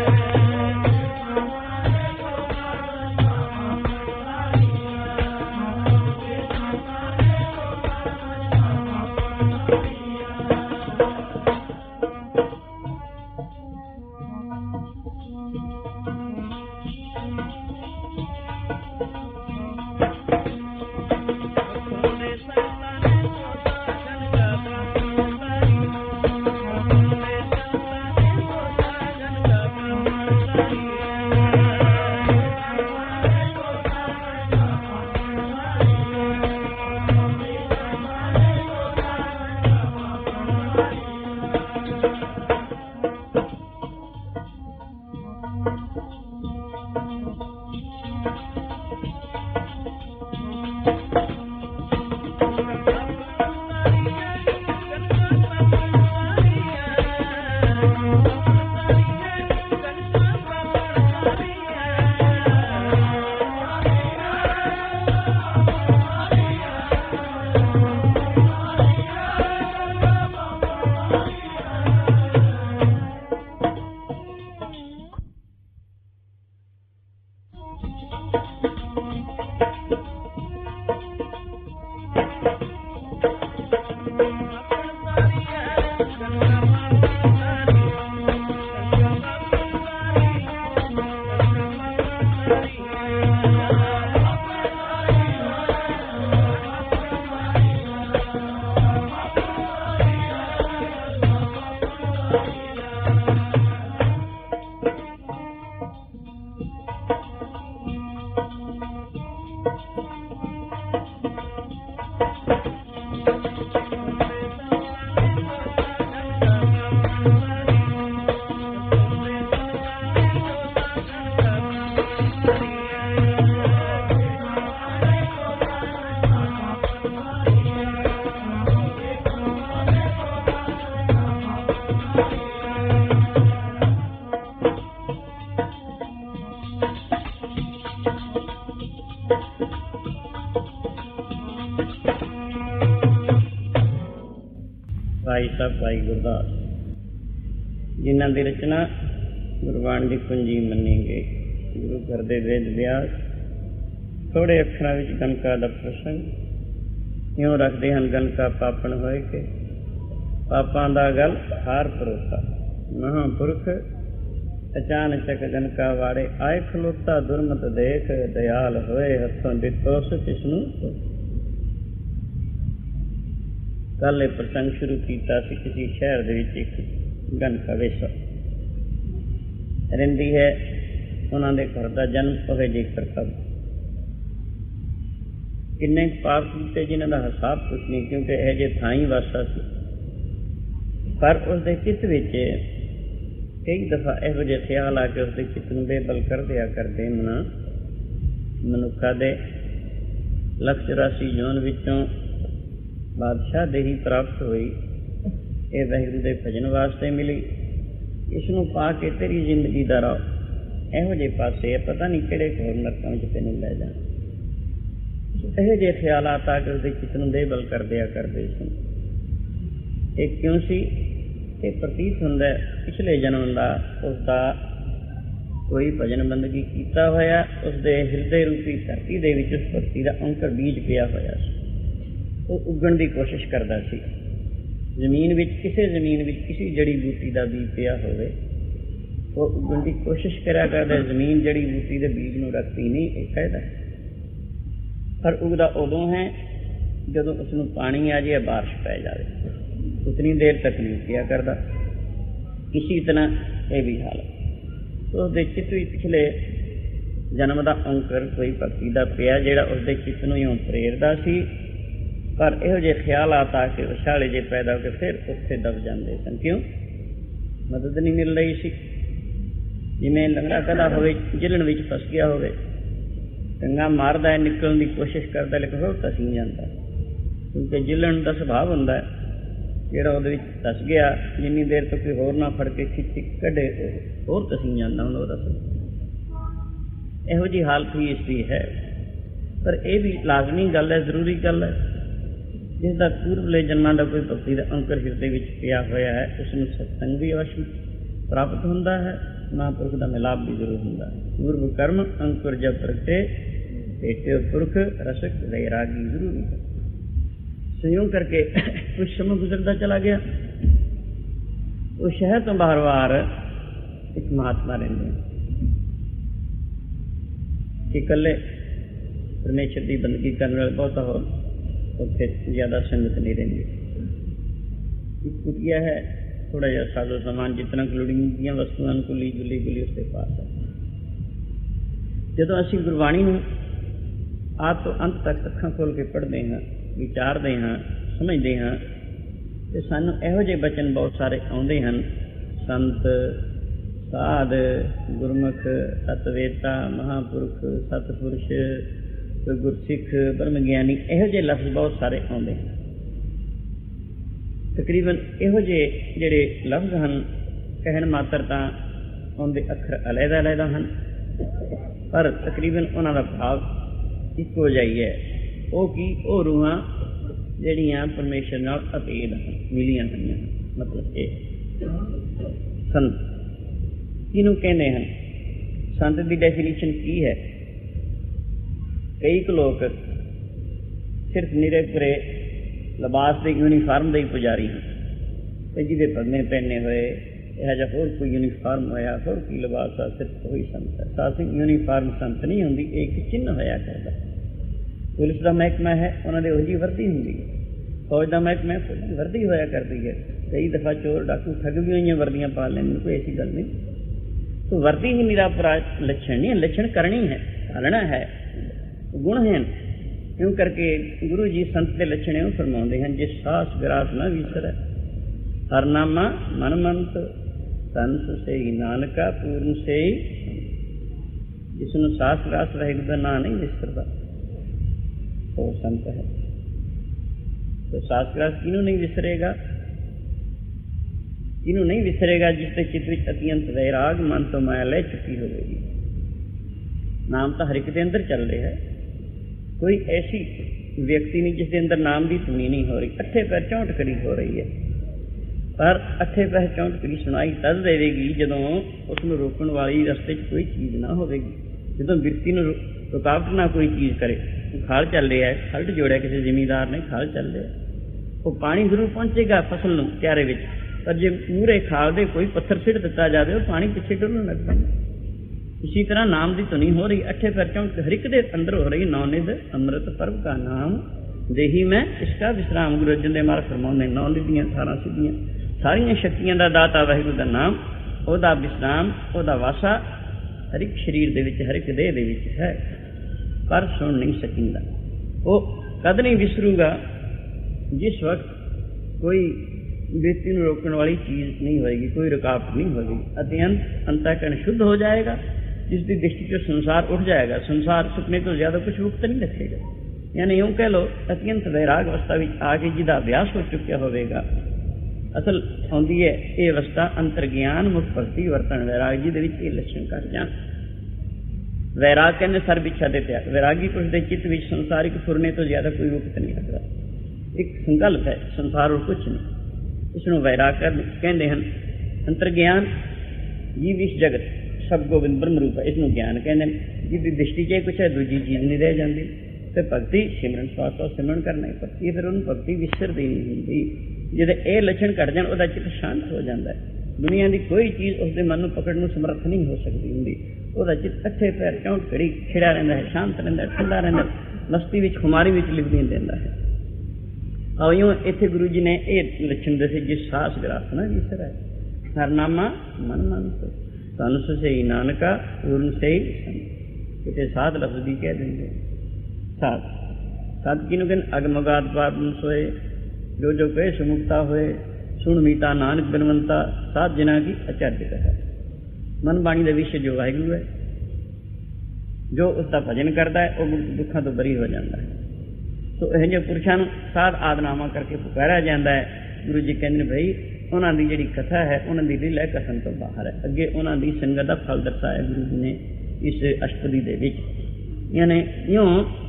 ਭਾਈ ਸਾਹਿਬ ਭਾਈ ਗੁਰਦਾਸ, ਜਿਨ੍ਹਾਂ ਦੀ ਰਚਨਾ ਗੁਰਬਾਣੀ ਦੀ ਕੁੰਜੀ ਮੰਨੀ ਗਈ। ਗੁਰੂ ਘਰ ਦੇ ਵੇਦ ਵਿਆਸ ਥੋੜ੍ਹੇ ਅੱਖਰਾਂ ਵਿੱਚ ਗਨਕਾ ਦਾ ਪ੍ਰਸੰਗ ਇਉਂ ਰੱਖਦੇ ਹਨ। ਗਨਕਾ ਪਾਪਣ ਹੋਏ ਕੇ ਪਾਪਾਂ ਦਾ ਗਲ ਹਾਰ ਪਰੋਤਾ, ਮਹਾਂਪੁਰਖ ਅਚਾਨਚਕ ਗਨਕਾ ਵਾੜੇ, ਆਏ ਖਲੋਤਾ ਦੁਰਮਤ ਦੇਖ, ਦਇਆਲ ਹੋਏ ਹੱਥੋਂ ਦਿੱਤੋ ਸੁਖ ਇਸਨੂੰ। ਕੱਲ੍ਹ ਇਹ ਪ੍ਰਸੰਗ ਸ਼ੁਰੂ ਕੀਤਾ ਸੀ। ਕਿਸੇ ਸ਼ਹਿਰ ਦੇ ਵਿੱਚ ਇੱਕ ਗਨਕਾ ਵੇਸਾ ਰਹਿੰਦੀ ਹੈ। ਉਹਨਾਂ ਦੇ ਘਰ ਦਾ ਜਨਮ ਹੋਵੇ ਜੇ ਕਰਤੱਵ। ਕਿੰਨੇ ਪਾਪ ਕੀਤੇ ਜਿਨ੍ਹਾਂ ਦਾ ਹਿਸਾਬ ਕੁਛ ਨਹੀਂ, ਕਿਉਂਕਿ ਇਹ ਜੇ ਥਾਂ ਹੀ ਵਾਸਾ ਸੀ। ਪਰ ਉਸਦੇ ਚਿੱਤ ਵਿੱਚ ਕਈ ਦਫਾ ਇਹੋ ਜਿਹੇ ਖਿਆਲ ਆ ਕੇ ਉਸਦੇ ਚਿੱਤ ਨੂੰ ਬੇਬਲ ਕਰ ਦਿਆ ਕਰਦੇ। ਮਨਾ ਮਨੁੱਖਾਂ ਦੇ ਲੱਖ ਚੁਰਾਸੀ ਜੂਨ ਵਿੱਚੋਂ ਬਾਦਸ਼ਾਹ ਦੇਹੀ ਪ੍ਰਾਪਤ ਹੋਈ। ਇਹ ਵਾਹਿਗੁਰੂ ਦੇ ਭਜਨ ਵਾਸਤੇ ਮਿਲੀ। ਇਸ ਨੂੰ ਪਾ ਕੇ ਤੇਰੀ ਜ਼ਿੰਦਗੀ ਦਾ ਰਾਹ ਇਹੋ ਜਿਹੇ ਪਾਸੇ ਹੈ, ਪਤਾ ਨਹੀਂ ਕਿਹੜੇ ਹੋਰ ਨਰਕਾਂ ਵਿੱਚ ਤੈਨੂੰ ਲੈ ਜਾਣ। ਇਹੋ ਜਿਹੇ ਖਿਆਲਾਤ ਆ ਕੇ ਉਸਦੇ ਚਿੱਤ ਨੂੰ ਦੇਬਲ ਕਰ ਦਿਆ ਕਰਦੇ ਸਨ। ਇਹ ਕਿਉਂ ਸੀ? ਇਹ ਪ੍ਰਤੀਤ ਹੁੰਦਾ ਪਿਛਲੇ ਜਨਮ ਦਾ ਉਸਦਾ ਕੋਈ ਭਜਨ ਬੰਦਗੀ ਕੀਤਾ ਹੋਇਆ, ਉਸਦੇ ਹਿਰਦੇ ਰੂਪੀ ਧਰਤੀ ਦੇ ਵਿੱਚ ਉਸ ਭਗਤੀ ਦਾ ਅੰਕਰ ਬੀਜ ਪਿਆ ਹੋਇਆ ਸੀ। ਉਹ ਉੱਗਣ ਦੀ ਕੋਸ਼ਿਸ਼ ਕਰਦਾ ਸੀ। ਜ਼ਮੀਨ ਵਿੱਚ, ਕਿਸੇ ਜ਼ਮੀਨ ਵਿੱਚ ਕਿਸੇ ਜੜੀ ਬੂਟੀ ਦਾ ਬੀਜ ਪਿਆ ਹੋਵੇ, ਉਹ ਉੱਗਣ ਦੀ ਕੋਸ਼ਿਸ਼ ਕਰਿਆ ਕਰਦਾ। ਜ਼ਮੀਨ ਜੜੀ ਬੂਟੀ ਦੇ ਬੀਜ ਨੂੰ ਰੱਖਦੀ ਨਹੀਂ, ਇਹ ਕਾਇਦਾ। ਪਰ ਉੱਗਦਾ ਉਦੋਂ ਹੈ ਜਦੋਂ ਉਸਨੂੰ ਪਾਣੀ ਆ ਜਾਏ, ਬਾਰਿਸ਼ ਪੈ ਜਾਵੇ। ਉਤਨੀ ਦੇਰ ਤੱਕ ਨਹੀਂ ਉੱਗਿਆ ਕਰਦਾ। ਇਸੀ ਤਰ੍ਹਾਂ ਇਹ ਵੀ ਹਾਲਤ ਉਸਦੇ ਚਿੱਤ ਵਿੱਚ ਪਿਛਲੇ ਜਨਮ ਦਾ ਅੰਕਰ ਕੋਈ ਭਗਤੀ ਦਾ ਪਿਆ, ਜਿਹੜਾ ਉਸਦੇ ਚਿੱਤ ਨੂੰ ਇਉਂ ਪ੍ਰੇਰਦਾ ਸੀ। ਪਰ ਇਹੋ ਜਿਹੇ ਖਿਆਲਾਤ ਆ ਕੇ ਵਿਛਾਲੇ ਜਿਹੇ ਪੈਦਾ ਹੋ ਕੇ ਫਿਰ ਉੱਥੇ ਦਬ ਜਾਂਦੇ ਸਨ। ਕਿਉਂ? ਮਦਦ ਨਹੀਂ ਮਿਲ ਰਹੀ ਸੀ। ਜਿਵੇਂ ਲੰਗੜਾ ਕਦਾ ਹੋਵੇ, ਜਿਲਣ ਵਿੱਚ ਫਸ ਗਿਆ ਹੋਵੇ, ਟੰਗਾ ਮਾਰਦਾ ਹੈ, ਨਿਕਲਣ ਦੀ ਕੋਸ਼ਿਸ਼ ਕਰਦਾ, ਲੇਕਿਨ ਹੋਰ ਧਸੀ ਜਾਂਦਾ। ਕਿਉਂਕਿ ਜਿਲਣ ਦਾ ਸੁਭਾਅ ਹੁੰਦਾ ਹੈ, ਜਿਹੜਾ ਉਹਦੇ ਵਿੱਚ ਧਸ ਗਿਆ, ਜਿੰਨੀ ਦੇਰ ਤੋਂ ਕੋਈ ਹੋਰ ਨਾ ਫੜ ਕੇ ਖਿੱਚ ਕੱਢੇ, ਉਹ ਹੋਰ ਧਸੀ ਜਾਂਦਾ ਹੁਣ ਉਹਦਾ ਸੁਭਾਅ। ਇਹੋ ਜਿਹੀ ਹਾਲਤ ਹੀ ਇਸ ਦੀ ਹੈ। ਪਰ ਇਹ ਵੀ ਲਾਜ਼ਮੀ ਗੱਲ ਹੈ, ਜ਼ਰੂਰੀ ਗੱਲ ਹੈ। ਜਿਸ ਦਾ ਪੂਰਬਲੇ ਜਨਮਾਂ ਦਾ ਕੋਈ ਭਗਤੀ ਦਾ ਅੰਕਰ ਹਿਰਦੇ ਵਿੱਚ ਪਿਆ ਹੋਇਆ ਹੈ, ਉਸ ਨੂੰ ਸਤਸੰਗ ਵੀ ਅਵਸ਼ ਪ੍ਰਾਪਤ ਹੁੰਦਾ ਹੈ, ਮਹਾਂਪੁਰਖ ਦਾ ਮਿਲਾਪ ਵੀ ਜ਼ਰੂਰ ਹੁੰਦਾ ਹੈ। ਪੂਰਵ ਕਰਮ ਅੰਕੁਰ ਜਬ ਪ੍ਰਗਟੇ, ਭੇਟੇ ਪੁਰਖ ਰਸਕ ਵੈਰਾਗੀ ਜ਼ਰੂਰੀ ਹੈ। ਸੰਯੋਗ ਕਰਕੇ ਕੁਝ ਸਮਾਂ ਗੁਜ਼ਰਦਾ ਚਲਾ ਗਿਆ। ਉਹ ਸ਼ਹਿਰ ਤੋਂ ਬਾਹਰ ਬਾਹਰ ਇੱਕ ਮਹਾਤਮਾ ਰਹਿੰਦੇ ਕਿ ਇਕੱਲੇ ਪਰਮੇਸ਼ਰ ਦੀ ਬੰਦਗੀ ਕਰਨ ਵਾਲੇ ਬਹੁਤਾ ਹੋਰ ਉੱਥੇ ਜ਼ਿਆਦਾ ਸੰਗਤ ਨਹੀਂ ਰਹਿੰਦੀ। ਇੱਕ ਕੁਟੀਆ ਹੈ, ਥੋੜਾ ਜਿਹਾ ਸਾਜ਼ੋ ਸਮਾਨ, ਜਿਤਨਾ ਇੰਕਲੂਡਿੰਗ ਦੀਆਂ ਵਸਤੂਆਂ ਨੂੰ ਕੁੱਲੀ ਗੁੱਲੀ ਗੁੱਲੀ ਉਸਦੇ ਪਾਸ ਹੈ। ਜਦੋਂ ਅਸੀਂ ਗੁਰਬਾਣੀ ਨੂੰ ਆਦ ਤੋਂ ਅੰਤ ਤੱਕ ਅੱਖਾਂ ਖੋਲ ਕੇ ਪੜ੍ਹਦੇ ਹਾਂ, ਵਿਚਾਰਦੇ ਹਾਂ, ਸਮਝਦੇ ਹਾਂ, ਤੇ ਸਾਨੂੰ ਇਹੋ ਜਿਹੇ ਬਚਨ ਬਹੁਤ ਸਾਰੇ ਆਉਂਦੇ ਹਨ। ਸੰਤ, ਸਾਧ, ਗੁਰਮੁਖ, ਸਤਵੇਤਾ, ਮਹਾਂਪੁਰਖ, ਸਤਪੁਰਸ਼, ਗੁਰਸਿੱਖ, ਬ੍ਰਹਮ ਗਿਆਨੀ, ਇਹੋ ਜਿਹੇ ਲਫ਼ਜ਼ ਬਹੁਤ ਸਾਰੇ ਆਉਂਦੇ ਹਨ। ਤਕਰੀਬਨ ਇਹੋ ਜਿਹੇ ਜਿਹੜੇ ਲਫ਼ਜ਼ ਹਨ, ਕਹਿਣ ਮਾਤਰ ਤਾਂ ਉਹਦੇ ਅੱਖਰ ਅਲੱਗ ਅਲੱਗ ਹਨ, ਪਰ ਤਕਰੀਬਨ ਉਹਨਾਂ ਦਾ ਭਾਵ ਇੱਕੋ ਜਿਹਾ ਹੀ ਹੈ। ਉਹ ਕੀ? ਉਹ ਰੂਹਾਂ ਜਿਹੜੀਆਂ ਪਰਮੇਸ਼ਰ ਨਾਲ ਅਭੇਦ ਹਨ, ਮਿਲੀਆਂ ਹੋਈਆਂ ਹਨ। ਮਤਲਬ ਇਹ ਸੰਤ ਕਿਹਨੂੰ ਕਹਿੰਦੇ ਹਨ? ਸੰਤ ਦੀ ਡੈਫੀਨੇਸ਼ਨ ਕੀ ਹੈ? ਕਈ ਕੁ ਲੋਕ ਸਿਰਫ ਨਿਰੇ ਪੁਰੇ ਲਿਬਾਸ ਦੇ ਯੂਨੀਫਾਰਮ ਦੇ ਹੀ ਪੁਜਾਰੀ ਹਨ, ਤੇ ਜਿਹਦੇ ਪੱਲੇ ਪਹਿਨੇ ਹੋਏ ਇਹੋ ਜਿਹਾ ਹੋਰ ਕੋਈ ਯੂਨੀਫਾਰਮ ਹੋਇਆ, ਹੋਰ ਕੀ ਲਿਬਾਸ ਆ, ਸਿਰਫ ਉਹੀ ਸੰਤ ਹੈ। ਸਾਸਿਕ ਯੂਨੀਫਾਰਮ ਸੰਤ ਨਹੀਂ ਹੁੰਦੀ, ਇਹ ਇੱਕ ਚਿੰਨ੍ਹ ਹੋਇਆ ਕਰਦਾ। ਪੁਲਿਸ ਦਾ ਮਹਿਕਮਾ ਹੈ, ਉਹਨਾਂ ਦੇ ਉਹੋ ਜਿਹੀ ਵਰਦੀ ਹੁੰਦੀ ਹੈ। ਫੌਜ ਦਾ ਮਹਿਕਮਾ ਵਰਦੀ ਹੋਇਆ ਕਰਦੀ ਹੈ। ਕਈ ਦਫਾ ਚੋਰ ਡਾਕੂ ਠੱਗ ਵੀ ਹੋਈਆਂ ਵਰਦੀਆਂ ਪਾ ਲੈਂਦੇ, ਕੋਈ ਐਸੀ ਗੱਲ ਨਹੀਂ। ਤੋ ਵਰਦੀ ਹੀ ਨਿਰਾਪਰਾ ਲੱਛਣ ਨਹੀਂ, ਲੱਛਣ ਕਰਨੀ ਹੈ, ਪਾਲਣਾ ਹੈ, ਗੁਣ ਹਨ। ਇਉਂ ਕਰਕੇ ਗੁਰੂ ਜੀ ਸੰਤ ਦੇ ਲੱਛਣ ਇਉਂ ਫਰਮਾਉਂਦੇ ਹਨ, ਜਿਸ ਸਾਸ ਵਿਰਾਸ ਨਾ ਵਿਸਰੈ, ਹਰਨਾਮਾ ਮਨ ਮੰਤ, ਸੰਤ ਸੇ ਹੀ ਨਾਨਕਾ ਪੂਰਨ ਸੇ ਹੀ। ਜਿਸ ਨੂੰ ਸਾਸ ਵਿਰਾਸ ਵਾਹਿਗੁਰੂ ਦਾ ਨਾਂ ਨਹੀਂ ਵਿਸਰਦਾ, ਉਹ ਸੰਤ ਹੈ। तो सास किनू नहीं विसरेगा, किनू नहीं विसरेगा जिसके चित्त विच अत्यंत वैराग मन तो माया ले चुकी होगी। नाम तो हर एक के अंदर चल रहा है, कोई ऐसी व्यक्ति नहीं जिसके अंदर नाम की धुनी नहीं हो रही। अठे पैर चौंठ करी हो रही है, पर अठे पैर चौंठ करी सुनाई तद देगी जदों उसनूं रोकण वाली रस्ते च कोई चीज़ ना होगी। जदों बिरती नूं रुकावट ना कोई चीज़ करे, खाल चल रहा है, खल्ट जोड़िया किसी जिमीदार ने, खाल चल रहा है, वो पानी जरूर पहुँचेगा फसल नूं क्यारे विच, पर जे मूहरे खाल दे कोई पत्थर सिट दिता जाए वो पानी पिछे डुलण लग पैंदा। इसी तरह नाम की धुनी हो रही, अठे पैर चौंठ हर एक दे अंदर हो रही। नौ निध अमृत पर्व का नाम देही मैं इसका विश्राम। गुरु अर्जन देव महाराज फरमाउंदे नौ निधियां अठारह सिद्धियां सारियां शक्तियां दा दाता वाहिगुरू दा नाम, ओदा विश्राम, ओदा वासा हर एक शरीर दे विच, हर एक देह दे विच है, पर सुन नहीं सकिंदा। वो कद नहीं विसरूगा जिस वक्त कोई व्यक्ति को रोकने वाली चीज़ नहीं होगी, कोई रुकावट नहीं होगी। अत्यंत अंतःकरण शुद्ध हो जाएगा, जिसकी दृष्टि से संसार उठ जाएगा। संसार सुपने तो ज्यादा कुछ मुक्त नहीं रखेगा। यानी यूं कह लो अत्यंत वैराग अवस्था में आके जिदा अभ्यास हो चुका होगा। असल आती है ये अवस्था अंतर ज्ञान मुख भक्ति वर्तन वैराग जी के लक्षण कर जान। वैराग कहने सर्व इच्छा दे त्याग। वैरागी पुरुष के चित्त में संसारिक फुरने तो ज्यादा कोई मुक्त नहीं रखता। एक संकल्प है संसार और कुछ नहीं। इसनों वैराग कहते हैं। अंतर ज्ञान जीव इस जगत सब गोबिंद ब्रह्म रूप है, इसनों ज्ञान कहते हैं। जिसकी दृष्टि च कुछ है दूजी चीज नहीं रह जाती। तो भगती सिमरन स्वास्थ्य सिमरन करना ही पड़ती है। फिर उन्होंने भगती विसरती नहीं होंगी। जो ये लक्षण घट जाए वह चित्त शांत हो जाता है। दुनिया की कोई चीज़ उसके मन को पकड़ने समर्थ नहीं हो सकती होंगी। वह चित्त अठे पैर चौंठ घड़ी खिड़ा रहता है, शांत रहता है, ठंडा रहता है, मस्ती में खुमारी में लिपटी देता है। और यूं इतने गुरु जी ने ये लक्षण दसे जिस सास ग्रास ना विसर है हरनामा मन मन तो धनुष से ही नानका पूर्ण से ही कितने सात लफ्ज भी कह देंगे। सात सात किनों के अगमगात पाप सोए जो जो कहे सुमुक्ता हुए सुन मीता नानक बिनवंता सात जना की आचार्य है। मन बाणी का विषय जो वाहिगुरु है, जो उसका भजन करता है वह दुखों तो बरी हो जाता है। तो यह जो पुरुषों सात आदनामा करके पुकारा जाता है। गुरु जी कहते हैं भाई उन्होंने जी कथा है उन्होंने लीला है कथन तो बाहर है। अगे उन्होंने संगत का फल दर्शाया गुरु जी ने इस अष्टपदी दे विच। यानी यूं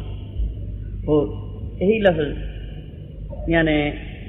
यही लफ्ज यानी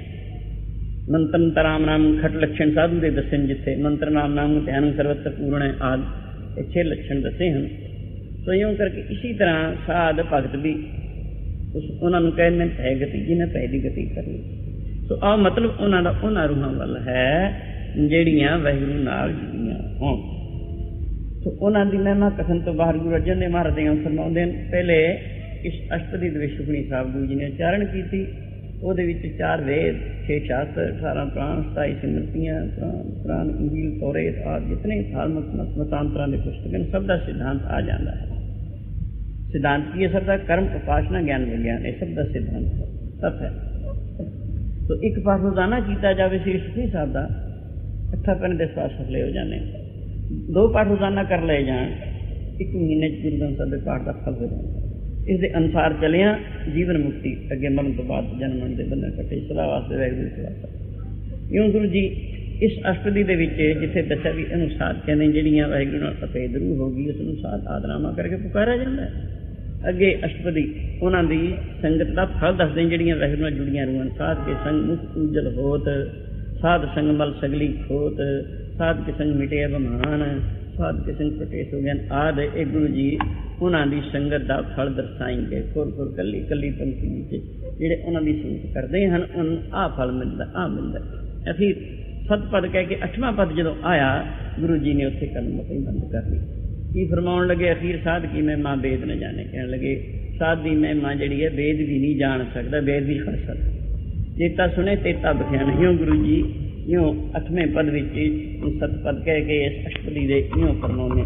मंत्र राम नाम खट लक्षण साधु के दसे जिथे मंत्र नाम नाम ध्यान सर्वत्र पूर्ण आदि छे लक्षण दसे हैं। तो यूं करके इसी तरह साध भगत भी उस उन्होंने कहने पै गति जिन्हें पहली गति करनी। तो आ मतलब उन्होंने उन्होंने रूहां वाल है जड़ियाँ वाहिगुरु नाल जुड़ियां हों। तो उन्होंने महिमा कथन तो बाहर गुरु अर्जन देव महाराज फरमाते हैं। पहले इस अष्टपदी दे सुखमनी साहब गुरु जी ने उच्चारण की थी। ਉਹਦੇ ਵਿੱਚ ਚਾਰ वेद छे शास्त्र अठारह प्राण सताई सिमरतियाँ प्राण प्राण इंजील तौरेत आदि जितने धार्मिक मतांतरां के पुस्तक हैं सब का सिद्धांत आ जाता है। सिद्धांत की सब का कर्म उपासना ज्ञान विज्ञान ये सब का सिद्धांत सब है। तो एक पाठ रोजाना किया जाए श्री सुखमनी साहब का अठा पैन दस पाठ सफले हो जाने। दो पाठ रोजाना कर ले जान एक महीने गुरु ग्रंथ साहब के पाठ का फल हो जाता है। इस अनुसार चलिया जीवन मुक्ति अगे मरण तो बाद जन्म के बंधन कटे सदा वास्ते वाहिगुरू सदा। यूं गुरु जी इस अष्टपदी के जिथे दसा भी अनुसार कहने जड़ियाँ वाहिगुरू नाल अभेद रूह होगी उस अनुसार आदरामा करके पुकारा जाता है। अगे अष्टपदी उन्होंने संगत का फल दसते जड़ियाँ वाहिगुरू नाल जुड़ियां रूहां साध के संग मुख उजल होत साध संग मल सगली खोत साध के संग मिटे अभिमान साध के संग प्रकेश हो ज्ञान आदि एक गुरु जी उन्होंने संगत का फल दर्शाएंगे। खुर खुर कली कली पंक्ति जोड़े उन्होंने संगत करते हैं उन आ फल मिलता आ मिलता। फिर सत पद कह के अठवां पद जो आया गुरु जी ने उत्थे कलम अपनी बंद कर ली। की फरमाउण लगे अखीर साध की महिमा वेद न जाने। कहने लगे साध की महिमा जी है वेद भी नहीं जान सकता वेद भी खड़ सकता। चेता सुने तेता बख्या नहीं। गुरु जी यूं अठवें पद विच सत पद कह के इस अष्टपदी दे यूं फरमाउने।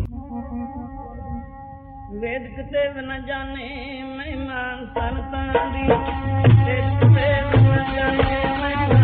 वेद किते न जाने महिमा संतां दी वेद किते न जाने महिमा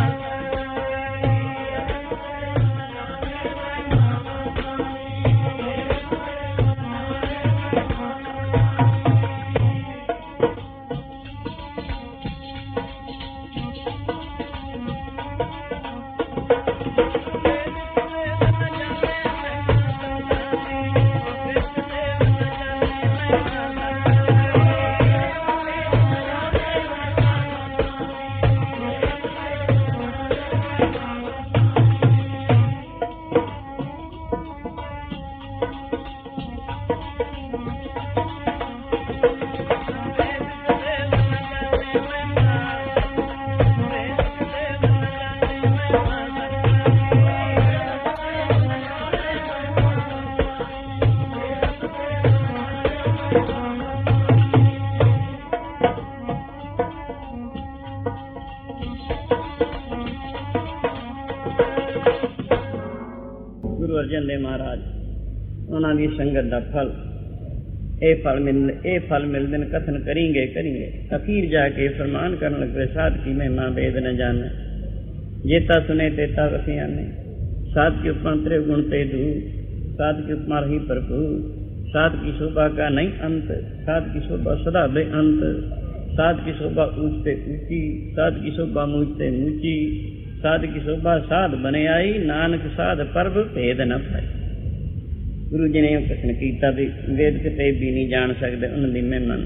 अर्जन देव महाराज उन्होंने संगत का फल ए फल मिल ए फल मिलते कथन करेंगे करेंगे। अखीर जाके फरमान करने लगे साध की महिमा वेद न जाने जेता सुने तेता वसियाने साध के उपमा त्रिगुण ते दू साध के उपमा रही प्रभु साध की शोभा का नहीं अंत, साध की शोभा सदा बेअंत, साध की शोभा ऊंचते ऊंची, साध की शोभा मूचते मूची, साध की शोभा साध बने आई, नानक साध परब भेद न पाई। गुरु जी ने प्रश्न किया भी वेद किते भी नहीं जान सकते उन्होंने महिमा।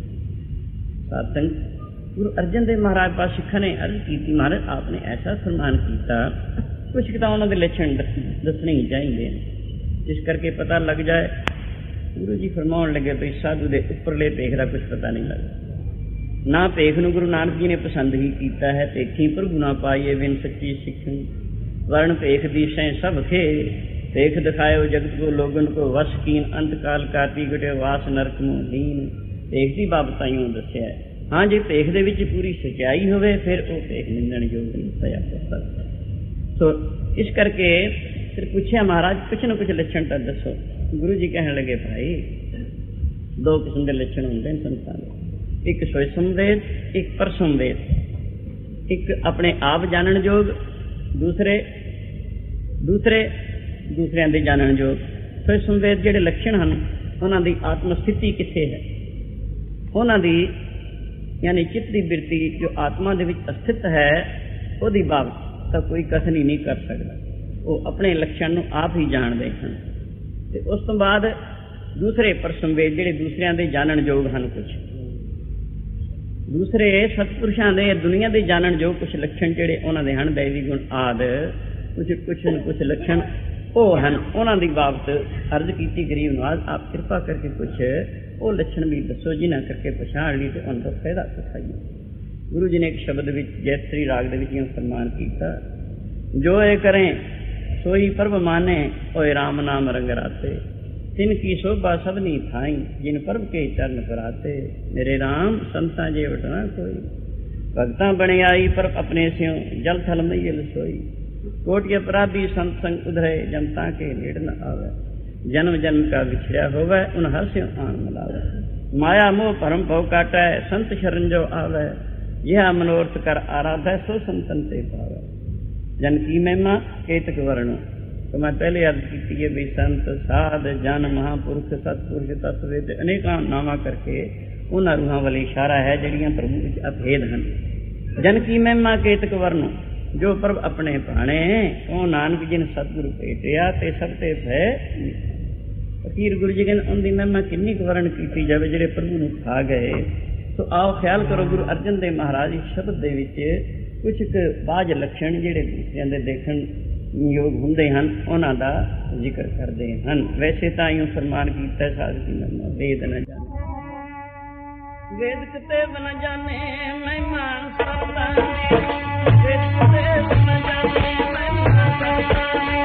साध संगत गुरु अर्जन देव महाराज पास सिखा ने अर्ज की, महाराज आपने ऐसा सम्मान किया, कुछ कि उन्होंने लक्षण दसने ही चाहिए जिस करके पता लग जाए। गुरु जी फरमाउण लगे भी साधु के उपरले भेख का कुछ पता नहीं लगता। ना भेख नूं गुरु नानक जी ने पसंद ही किया है, भेखी प्रभु ना पाइए बिन सच्ची सिखी, वर्ण भेख दिशे सब खे, भेख दिखायो जगत को लोगन को वश कीन, अंत काल काटी गटे वास नरक मुहीन। भेख की बाबत यूं दसिया है। हाँ जी भेख दे विच पूरी सच्चाई होवे फिर वो भेख निंदण योग नहीं होया करता। तो इस करके फिर पूछा महाराज कुछ न कुछ लक्षण तो दसो। गुरु जी कहने लगे भाई दो किस्म के लक्षण होंगे संतान, एक सोय संवेद एक पर संवेद, एक अपने आप जानन योग, दूसरे दूसरे दूसरिਆਂ ਦੇ जानन योग। सोय संवेद ਜਿਹੜੇ लक्षण ਹਨ ਉਹਨਾਂ ਦੀ आत्म स्थिति किथे है, ਉਹਨਾਂ ਦੀ यानी चित्त की बिरती जो आत्मा ਦੇ ਵਿੱਚ स्थित है ਉਹਦੀ ਬਾਬਤ ਤਾਂ ਕੋਈ ਕਥਨ ਹੀ ਨਹੀਂ ਕਰ ਸਕਦਾ। वो अपने लक्षण ਨੂੰ आप ही जानते हैं। ਤੇ ਉਸ ਤੋਂ ਬਾਅਦ ਦੂਸਰੇ ਪਰਸੰਵੇਦ ਜਿਹੜੇ ਦੂਸਰਿਆਂ ਦੇ ਜਾਣਨ ਯੋਗ ਹਨ, ਕੁਝ ਦੂਸਰੇ ਸਤਪੁਰਸ਼ਾਂ ਦੇ ਦੁਨੀਆ ਦੇ ਜਾਣਨ ਯੋਗ ਕੁਝ ਲੱਛਣ ਜਿਹੜੇ ਉਹਨਾਂ ਦੇ ਹਨ, ਦੈਵੀ ਗੁਣ ਆਦ ਕੁਝ ਕੁਝ ਕੁਝ ਲੱਛਣ ਉਹ ਹਨ। ਉਹਨਾਂ ਦੀ ਬਾਬਤ ਅਰਜ਼ ਕੀਤੀ ਗਰੀਬ ਨਵਾਜ਼ ਆਪ ਕਿਰਪਾ ਕਰਕੇ ਕੁਝ ਉਹ ਲੱਛਣ ਵੀ ਦੱਸੋ ਜਿਨ੍ਹਾਂ ਕਰਕੇ ਪਛਾਣ ਲਈ ਤੇ ਉਹਨਾਂ ਦਾ ਫਾਇਦਾ ਉਠਾਈਏ। ਗੁਰੂ ਜੀ ਨੇ ਇੱਕ ਸ਼ਬਦ ਵਿੱਚ ਜੈਤਰੀ ਰਾਗ ਦੇ ਵਿੱਚ ਇਹ ਫਰਮਾਨ ਕੀਤਾ, ਜੋ ਇਹ ਕਰੇ सोई पर्व माने ओए राम नाम रंग राते, तिनकी शोभा सबनी थाई जिन पर्व के चरण पराते। मेरे राम संता जे वटना कोई, भगता बने आई पर अपने स्यों जल थल मैयल सोई। कोटि अपराधी संत संग उधरे जनता के नेड़ न आवे, जन्म जन्म का बिछड़िया होवे उन हर स्यों आन मिलावे। माया मोह भरम भव काटै संत शरण जो आवे, यह मनोरथ कर आराधै सो संतन ते पावे। जन की महिमा केतक वर्ण, तो मैं पहले अर्ज की है भी संत साध जन महापुरुष सतपुरुष तत्वेद अनेकों नामा करके उन्होंने रूहां वाली इशारा है जड़ियां प्रभु विच अभेद हैं। जन की महिमा केतक वर्ण, जो प्रभ अपने भाणे ओ नानक जिन सतगुरु भेटिया ते सब ते भय। फकीर गुरु जी कहते उनकी महिमा किन्नी क वर्ण की जाए जेडे प्रभु नूं खा गए। तो आओ ख्याल करो गुरु अर्जन देव महाराज इस शब्द दे विच कुछ क बाज लक्षण ਜਿਹੜੇ ਦੂਸਰਿਆਂ ਦੇ ਦੇਖਣ ਯੋਗ ਹੁੰਦੇ ਹਨ ਉਹਨਾਂ ਦਾ ਜ਼ਿਕਰ ਕਰਦੇ ਹਨ। ਵੈਸੇ ਤਾਂ ਇਹੋ ਫਰਮਾਨ ਕੀਤਾ ਸਾਧ ਕੀ ਮਹਿਮਾ ਵੇਦ ਨਾ ਜਾਣੇ, ਵੇਦ ਕਿਤੇ ਬਨ ਜਾਣੇ ਮਹਿਮਾ ਸਰਦਾਨੇ, ਵੇਦ ਕਿਤੇ ਬਨ ਜਾਣੇ ਮਹਿਮਾ ਸਰਦਾਨੇ।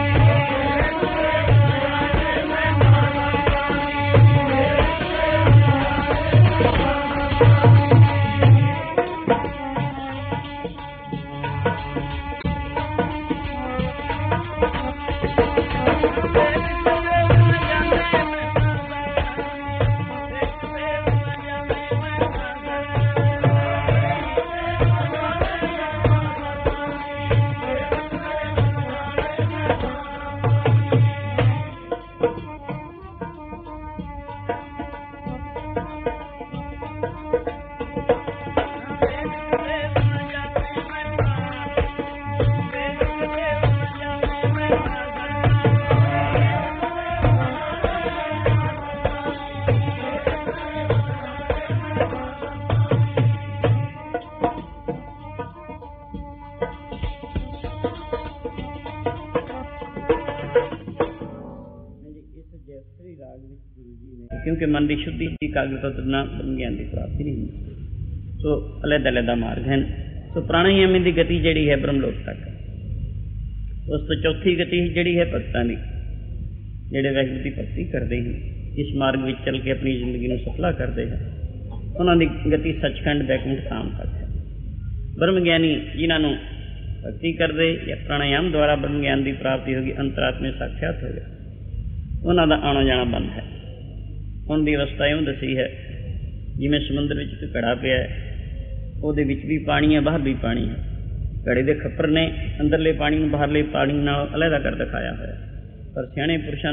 क्योंकि मन की शुद्धि की एकाग्रता तो बिना ब्रह्म ज्ञान की प्राप्ति नहीं होती। सो अलग अलग मार्ग हैं। सो प्राणायाम की गति जी है ब्रह्मलोक तक, उस तो चौथी गति जी है भगतां की, जेडे वाहिगुरू की भक्ति करते हैं, इस मार्ग में चल के अपनी जिंदगी को सफला करते हैं, उन्होंने गति सचखंड बैकुंठ धाम तक है। ब्रह्म ज्ञानी जिन्होंने भक्ति करते या प्राणायाम द्वारा ब्रह्म ज्ञान की प्राप्ति होगी, अंतरात्मे साक्षात हो गया, उन्हों का आना जाना बंद है। उनकी अवस्था इं दसी है जिमें समुद्र में एक घड़ा पिया है, वो भी पानी है बाहर भी पानी है, घड़े के खप्पर ने अंदरले पानी बाहरले पानी नाल अलहदा कर दिखाया है। पर सियाणे पुरुषों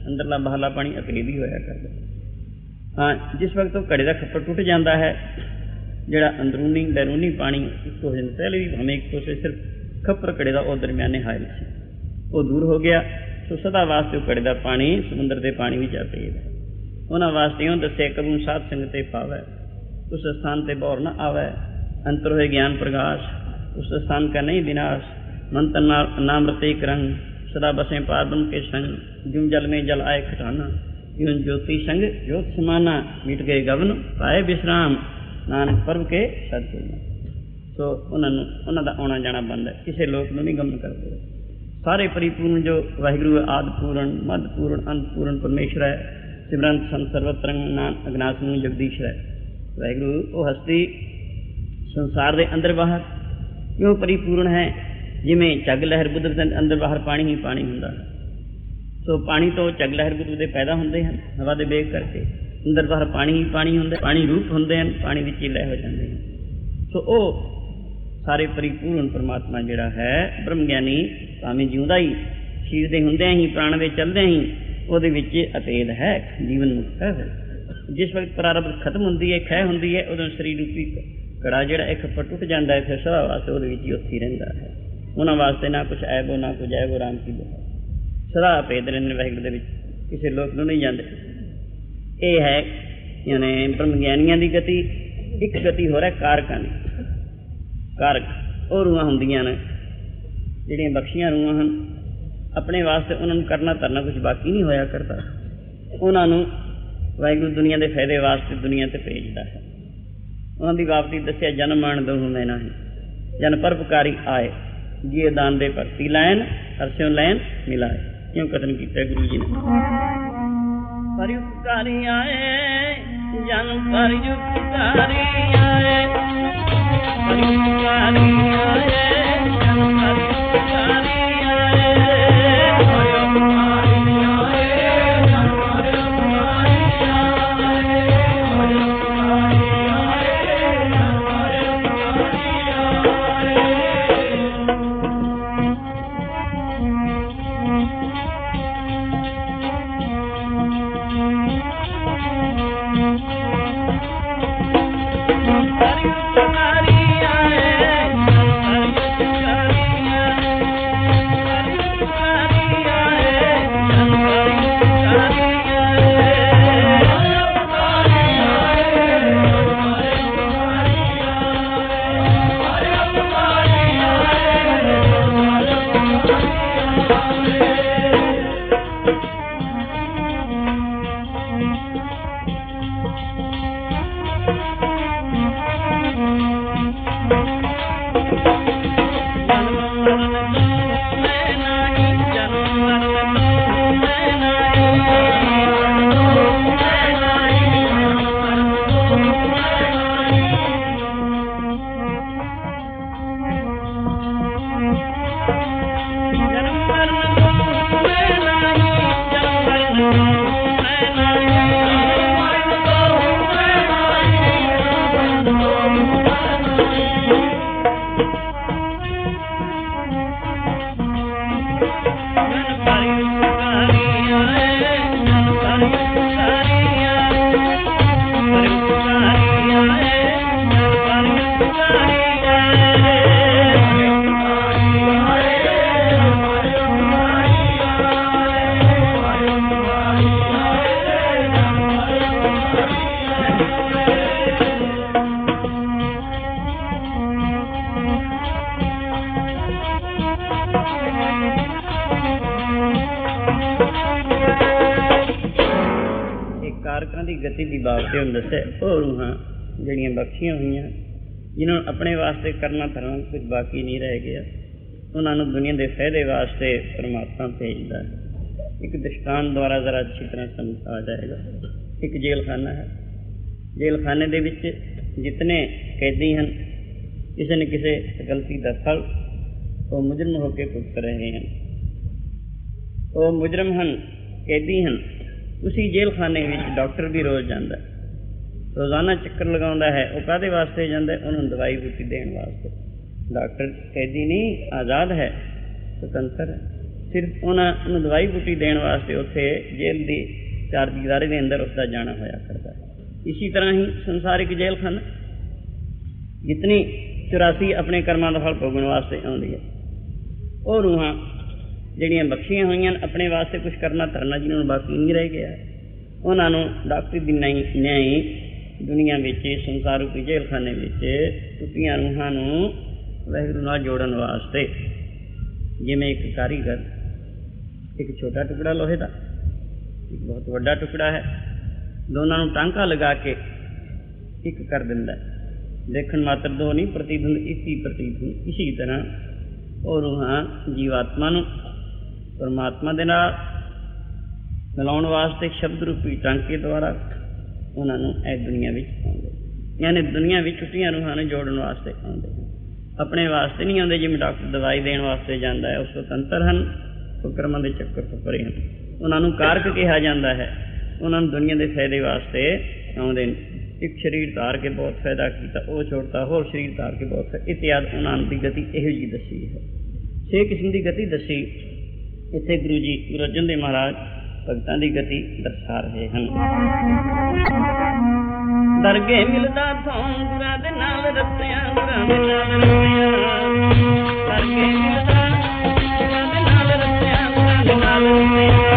ਅੰਦਰਲਾ ਬਾਹਰਲਾ ਪਾਣੀ ਅਕਰੀਬ ਹੀ ਹੋਇਆ ਕਰਦਾ। ਹਾਂ, ਜਿਸ ਵਕਤ ਉਹ ਘੜੇ ਦਾ ਖੱਪੜ ਟੁੱਟ ਜਾਂਦਾ ਹੈ, ਜਿਹੜਾ ਅੰਦਰੂਨੀ ਬੈਰੂਨੀ ਪਾਣੀ ਇੱਕ ਹੋ ਜਾਂਦਾ, ਪਹਿਲੇ ਵੀ ਭਾਵੇਂ ਇੱਕ ਤੋਂ ਸਿਰਫ ਖੱਪੜ ਘੜੇ ਦਾ ਉਹ ਦਰਮਿਆਨੇ ਹਾਇਲ ਸੀ, ਉਹ ਦੂਰ ਹੋ ਗਿਆ। ਸੋ ਸਦਾ ਵਾਸਤੇ ਉਹ ਘੜੇ ਦਾ ਪਾਣੀ ਸਮੁੰਦਰ ਦੇ ਪਾਣੀ ਵਿੱਚ ਆ ਪਏਗਾ। ਉਹਨਾਂ ਵਾਸਤੇ ਇਉਂ ਦੱਸਿਆ, ਕਬੂ ਸਾਧ ਸੰਗ ਤੇ ਪਾਵੈ, ਉਸ ਸਥਾਨ ਤੇ ਬੌਰ ਨਾ ਆਵੈ, ਅੰਤਰ ਹੋਏ ਗਿਆਨ ਪ੍ਰਗਾਸ਼, ਉਸ ਸਥਾਨ ਕਾ ਨਹੀਂ ਵਿਨਾਸ਼, ਮੰਤਰ ਨਾਮ ਰਤੇ ਰੰਗ, सदा बसे पार ब्रह्म के संग, ज्यों जल में जल आए खटाना, ज्यों ज्योति संग ज्योत समाना, मिट गए गवन पाए विश्राम, नानक पर्व के सदगुरु। सो उन्होंने उन्होंने आना जाना बंद है, किसी लोक में नहीं गमन करते। सारे परिपूर्ण जो वाहिगुरु आदि पूर्ण मध पूर्ण अंत पूर्ण परमेश्वर है, सिमरंत संत सर्वत्र नान अगनासनु जगदीश्वर है। वाहिगुरु वो हस्ती संसार के अंदर बाहर क्यों परिपूर्ण है, जिमें झग लहर बुद्ध के अंदर बाहर पानी ही पानी हुंदा है। सो पानी तो झग लहर बुद्ध के पैदा होंदे हैं हवा दे वेग करके, अंदर बाहर पानी ही पानी हुंदा, पानी रूप हुंदे हैं, पानी विच ही लय हो जाते हैं। सो वो सारे परिपूर्ण परमात्मा जिहड़ा है ब्रह्म ज्ञानी भावें जिउंदा ही शरीर दे हुंदे ही प्राण दे चलदे ही ਉਹਦੇ ਵਿੱਚ ਅਤੇਦ ਹੈ, ਜੀਵਨ ਮੁਕਤ ਹੈ। ਜਿਸ ਵਕਤ ਪ੍ਰਾਰਬਧ ਖਤਮ ਹੁੰਦੀ ਹੈ, ਖਹਿ ਹੁੰਦੀ ਹੈ, ਉਦੋਂ ਸਰੀਰ ਰੂਪੀ ਘੜਾ ਜਿਹੜਾ ਇੱਕ ਖੱਪੜ ਟੁੱਟ ਜਾਂਦਾ ਹੈ, ਫਿਰ ਸਦਾ ਵਾਸਤੇ ਉਹਦੇ ਵਿੱਚ ਹੀ ਉੱਥੇ ਰਹਿੰਦਾ ਹੈ। ਉਹਨਾਂ ਵਾਸਤੇ ਨਾ ਕੁਛ ਐਬੋ ਨਾ ਕੁਝ ਐਬੋ, ਰਾਮ ਕੀ ਬੋ, ਸਦਾ ਭੇਦ ਰਹਿੰਦੇ ਵਾਹਿਗੁਰੂ ਦੇ ਵਿੱਚ, ਕਿਸੇ ਲੋਕ ਨੂੰ ਨਹੀਂ ਜਾਂਦੇ। ਇਹ ਹੈ ਯਾਨੀ ਬ੍ਰਹਮ ਗਿਆਨੀਆਂ ਦੀ ਗਤੀ। ਇੱਕ ਗਤੀ ਹੋ ਰਿਹਾ ਕਾਰਕਾਂ ਦੀ। ਕਾਰਕ ਉਹ ਰੂਹਾਂ ਹੁੰਦੀਆਂ ਨੇ ਜਿਹੜੀਆਂ ਬਖਸ਼ੀਆਂ ਰੂਹਾਂ ਹਨ, ਆਪਣੇ ਵਾਸਤੇ ਉਹਨਾਂ ਨੂੰ ਕਰਨਾ ਧਰਨਾ ਕੁਝ ਬਾਕੀ ਨਹੀਂ ਹੋਇਆ ਕਰਦਾ। ਉਹਨਾਂ ਨੂੰ ਵਾਹਿਗੁਰੂ ਦੁਨੀਆ ਦੇ ਫਾਇਦੇ ਵਾਸਤੇ ਦੁਨੀਆ 'ਤੇ ਭੇਜਦਾ ਹੈ। ਉਹਨਾਂ ਦੀ ਬਾਬਤੀ ਦੱਸਿਆ, ਜਨਮ ਮਾਣ ਦਹੂ ਮੈਂ ਨਾਹੀਂ, ਜਨ ਪਰਉਪਕਾਰੀ ਆਏ, ਜੀਏ ਦਾਨ ਦੇ ਭਗਤੀ ਲੈਣ, ਹਰਸਿਓ ਲੈਣ ਮਿਲਾਏ। ਕਿਉਂ ਕਥਨ ਕੀਤਾ ਗੁਰੂ ਜੀ ਨੇ, ਪਰਉਪਕਾਰੀ ਆਏ, ਜਨ ਪਰਉਪਕਾਰੀ ਆਏ, ਪਰਉਪਕਾਰੀ ਆਏ, ਜਨ ਪਰਉਪਕਾਰੀ गति की बात से दसे वो रूहां जड़ियाँ बख्शियाँ हुई, जिन्होंने अपने वास्ते करना धरना कुछ बाकी नहीं रह गया, उन्होंने दुनिया के फायदे वास्ते परमात्मा भेजता है। एक दृष्टांत द्वारा जरा अच्छी तरह समझ आ जाएगा। एक जेल खाना है, जेल खाने के विच जितने कैदी हैं, किसी न किसी गलती का फल वो मुजरम होकर भुगत रहे हैं। वो मुजरम हैं, कैदी हैं। उसी जेल खाने में डॉक्टर भी रोज़ जाता है, रोज़ाना चक्कर लगाता है। वो काहदे वास्ते जाता है? उन्होंने दवाई बूटी देने वास्ते। डॉक्टर कैदी नहीं, आज़ाद है, स्वतंत्र है, ਸਿਰਫ ਉਹਨਾਂ ਨੂੰ ਦਵਾਈ ਬੂਟੀ ਦੇਣ ਵਾਸਤੇ ਉੱਥੇ ਜੇਲ੍ਹ ਦੀ ਚਾਰਦੀਵਾਰੀ ਦੇ ਅੰਦਰ ਉਸਦਾ ਜਾਣਾ ਹੋਇਆ ਕਰਦਾ ਹੈ। ਇਸੀ ਤਰ੍ਹਾਂ ਹੀ ਸੰਸਾਰਿਕ ਜੇਲ੍ਹ ਖਾਨਾ ਜਿਤਨੀ ਚੁਰਾਸੀ ਆਪਣੇ ਕਰਮਾਂ ਦਾ ਫਲ ਭੋਗਣ ਵਾਸਤੇ ਆਉਂਦੀ ਹੈ, ਉਹ ਰੂਹਾਂ ਜਿਹੜੀਆਂ ਬਖਸ਼ੀਆਂ ਹੋਈਆਂ ਆਪਣੇ ਵਾਸਤੇ ਕੁਛ ਕਰਨਾ ਧਰਨਾ ਜਿਹਨਾਂ ਨੂੰ ਬਾਕੀ ਨਹੀਂ ਰਹਿ ਗਿਆ, ਉਹਨਾਂ ਨੂੰ ਡਾਕਟਰੀ ਦੀ ਨਿਆਈ ਨਿਆਈ ਦੁਨੀਆ ਵਿੱਚ ਸੰਸਾਰ ਰੂਪੀ ਜੇਲ੍ਹ ਖਾਨੇ ਵਿੱਚ ਟੁੱਟੀਆਂ ਰੂਹਾਂ ਨੂੰ ਵਾਹਿਗੁਰੂ ਨਾਲ ਜੋੜਨ ਵਾਸਤੇ, ਜਿਵੇਂ ਇੱਕ ਕਾਰੀਗਰ ਇੱਕ ਛੋਟਾ ਟੁਕੜਾ ਲੋਹੇ ਦਾ, ਇੱਕ ਬਹੁਤ ਵੱਡਾ ਟੁਕੜਾ ਹੈ, ਦੋਨਾਂ ਨੂੰ ਟਾਂਕਾ ਲਗਾ ਕੇ ਇੱਕ ਕਰ ਦਿੰਦਾ। ਦੇਖਣ ਮਾਤਰ ਦੋ ਨਹੀਂ, ਪ੍ਰਤੀਬਿੰਬ ਇੱਕ ਹੀ ਪ੍ਰਤੀਤ ਹੁੰਦੇ। ਇਸੀ ਤਰ੍ਹਾਂ ਉਹ ਰੂਹਾਂ ਜੀਵਾਤਮਾ ਨੂੰ ਪਰਮਾਤਮਾ ਦੇ ਨਾਲ ਮਿਲਾਉਣ ਵਾਸਤੇ ਸ਼ਬਦ ਰੂਪੀ ਟਾਂਕੇ ਦੁਆਰਾ ਉਹਨਾਂ ਨੂੰ ਇਹ ਦੁਨੀਆ ਵਿੱਚ ਆਉਂਦੇ, ਯਾਨੀ ਦੁਨੀਆ ਵਿੱਚ ਟੁੱਟੀਆਂ ਰੂਹਾਂ ਨੂੰ ਜੋੜਨ ਵਾਸਤੇ ਆਉਂਦੇ ਹਨ। ਆਪਣੇ ਵਾਸਤੇ ਨਹੀਂ ਆਉਂਦੇ। ਜਿਵੇਂ ਡਾਕਟਰ ਦਵਾਈ ਦੇਣ ਵਾਸਤੇ ਜਾਂਦਾ ਹੈ, ਉਹ ਸੁਤੰਤਰ ਹਨ, ਉਹ ਕਰਮਾਂ ਦੇ ਚੱਕਰ ਤੋਂ ਪਰੇ ਹਨ। ਉਹਨਾਂ ਨੂੰ ਕਾਰਕ ਕਿਹਾ ਜਾਂਦਾ ਹੈ। ਉਹਨਾਂ ਨੂੰ ਦੁਨੀਆ ਦੇ ਫਾਇਦੇ ਵਾਸਤੇ ਆਉਂਦੇ ਨੇ। ਇੱਕ ਸਰੀਰ ਧਾਰ ਕੇ ਬਹੁਤ ਫਾਇਦਾ ਕੀਤਾ, ਉਹ ਛੋੜਤਾ, ਹੋਰ ਸਰੀਰ ਧਾਰ ਕੇ ਬਹੁਤ ਫਾਇਦਾ, ਇਤਿਆਦ ਉਹਨਾਂ ਦੀ ਗਤੀ ਇਹੋ ਜਿਹੀ ਦੱਸੀ ਹੈ। ਛੇ ਕਿਸਮ ਦੀ ਗਤੀ ਦੱਸੀ ਇੱਥੇ ਗੁਰੂ ਜੀ ਗੁਰੂ ਅਰਜਨ ਦੇਵ ਮਹਾਰਾਜ ਭਗਤਾਂ ਦੀ ਗਤੀ ਦਰਸਾ ਰਹੇ ਹਨ। ਦਰਗੇ ਮਿਲਦਾ ਥੋਂ ਗੁਰਾਂ ਦੇ ਨਾਲ ਰਸਤਿਆਂ, ਗੁਰਾਂ ਦੇ ਨਾਲ ਰਸਤਿਆਂ, ਦਰਗੇ ਮਿਲਦਾ ਗੁਰਾਂ ਦੇ ਨਾਲ ਰਸਤਿਆਂ, ਗੁਰਾਂ ਦੇ ਨਾਲ ਰਸਤਿਆਂ।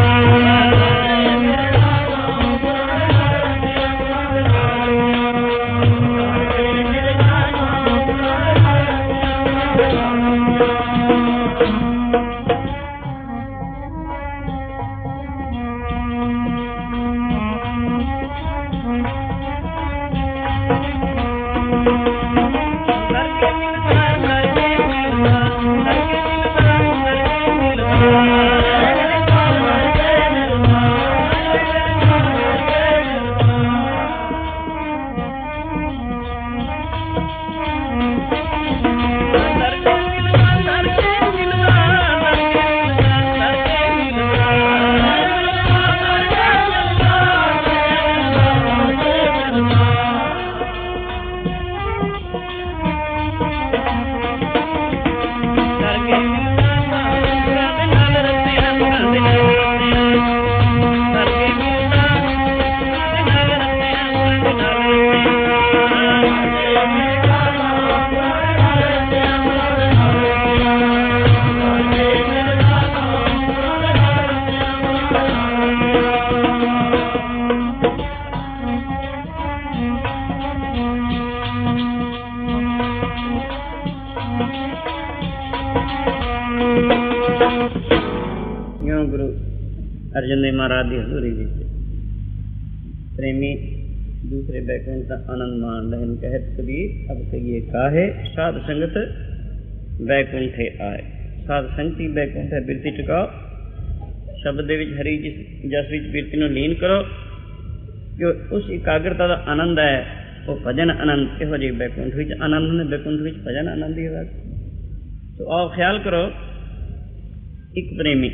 ਅਰਜਨ ਦੇਵ ਮਹਾਰਾਜ ਦੀ ਹਜ਼ੂਰੀ ਵਿੱਚ ਪ੍ਰੇਮੀ ਦੂਸਰੇ ਬੈਕੁੰਠ ਦਾ ਆਨੰਦ ਮਾਣ ਰਹੇ ਹਨ। ਕਹਿਤ ਕਬੀਰ ਅਬ ਕਹੀਏ ਕਾਹੇ, ਸਾਧ ਸੰਗਤ ਬੈਕੁੰਠੇ ਆਏ। ਸਾਧ ਸੰਗਤੀ ਬੈਕੁੰਠ ਹੈ, ਬਿਰਤੀ ਟਿਕਾਓ। ਸ਼ਬਦ ਦੇ ਵਿੱਚ ਹਰੀ ਜਿਸ ਜਸ ਵਿੱਚ ਬਿਰਤੀ ਨੂੰ ਲੀਨ ਕਰੋ। ਜੋ ਉਸ ਇਕਾਗਰਤਾ ਦਾ ਆਨੰਦ ਹੈ ਉਹ ਭਜਨ ਆਨੰਦ। ਇਹੋ ਜਿਹੇ ਬੈਕੁੰਠ ਵਿੱਚ ਆਨੰਦ ਨੇ, ਬੈਕੁੰਠ ਵਿੱਚ ਭਜਨ ਆਨੰਦ ਹੀ ਹੋਇਆ। ਸੋ ਆਓ ਖਿਆਲ ਕਰੋ, ਇੱਕ ਪ੍ਰੇਮੀ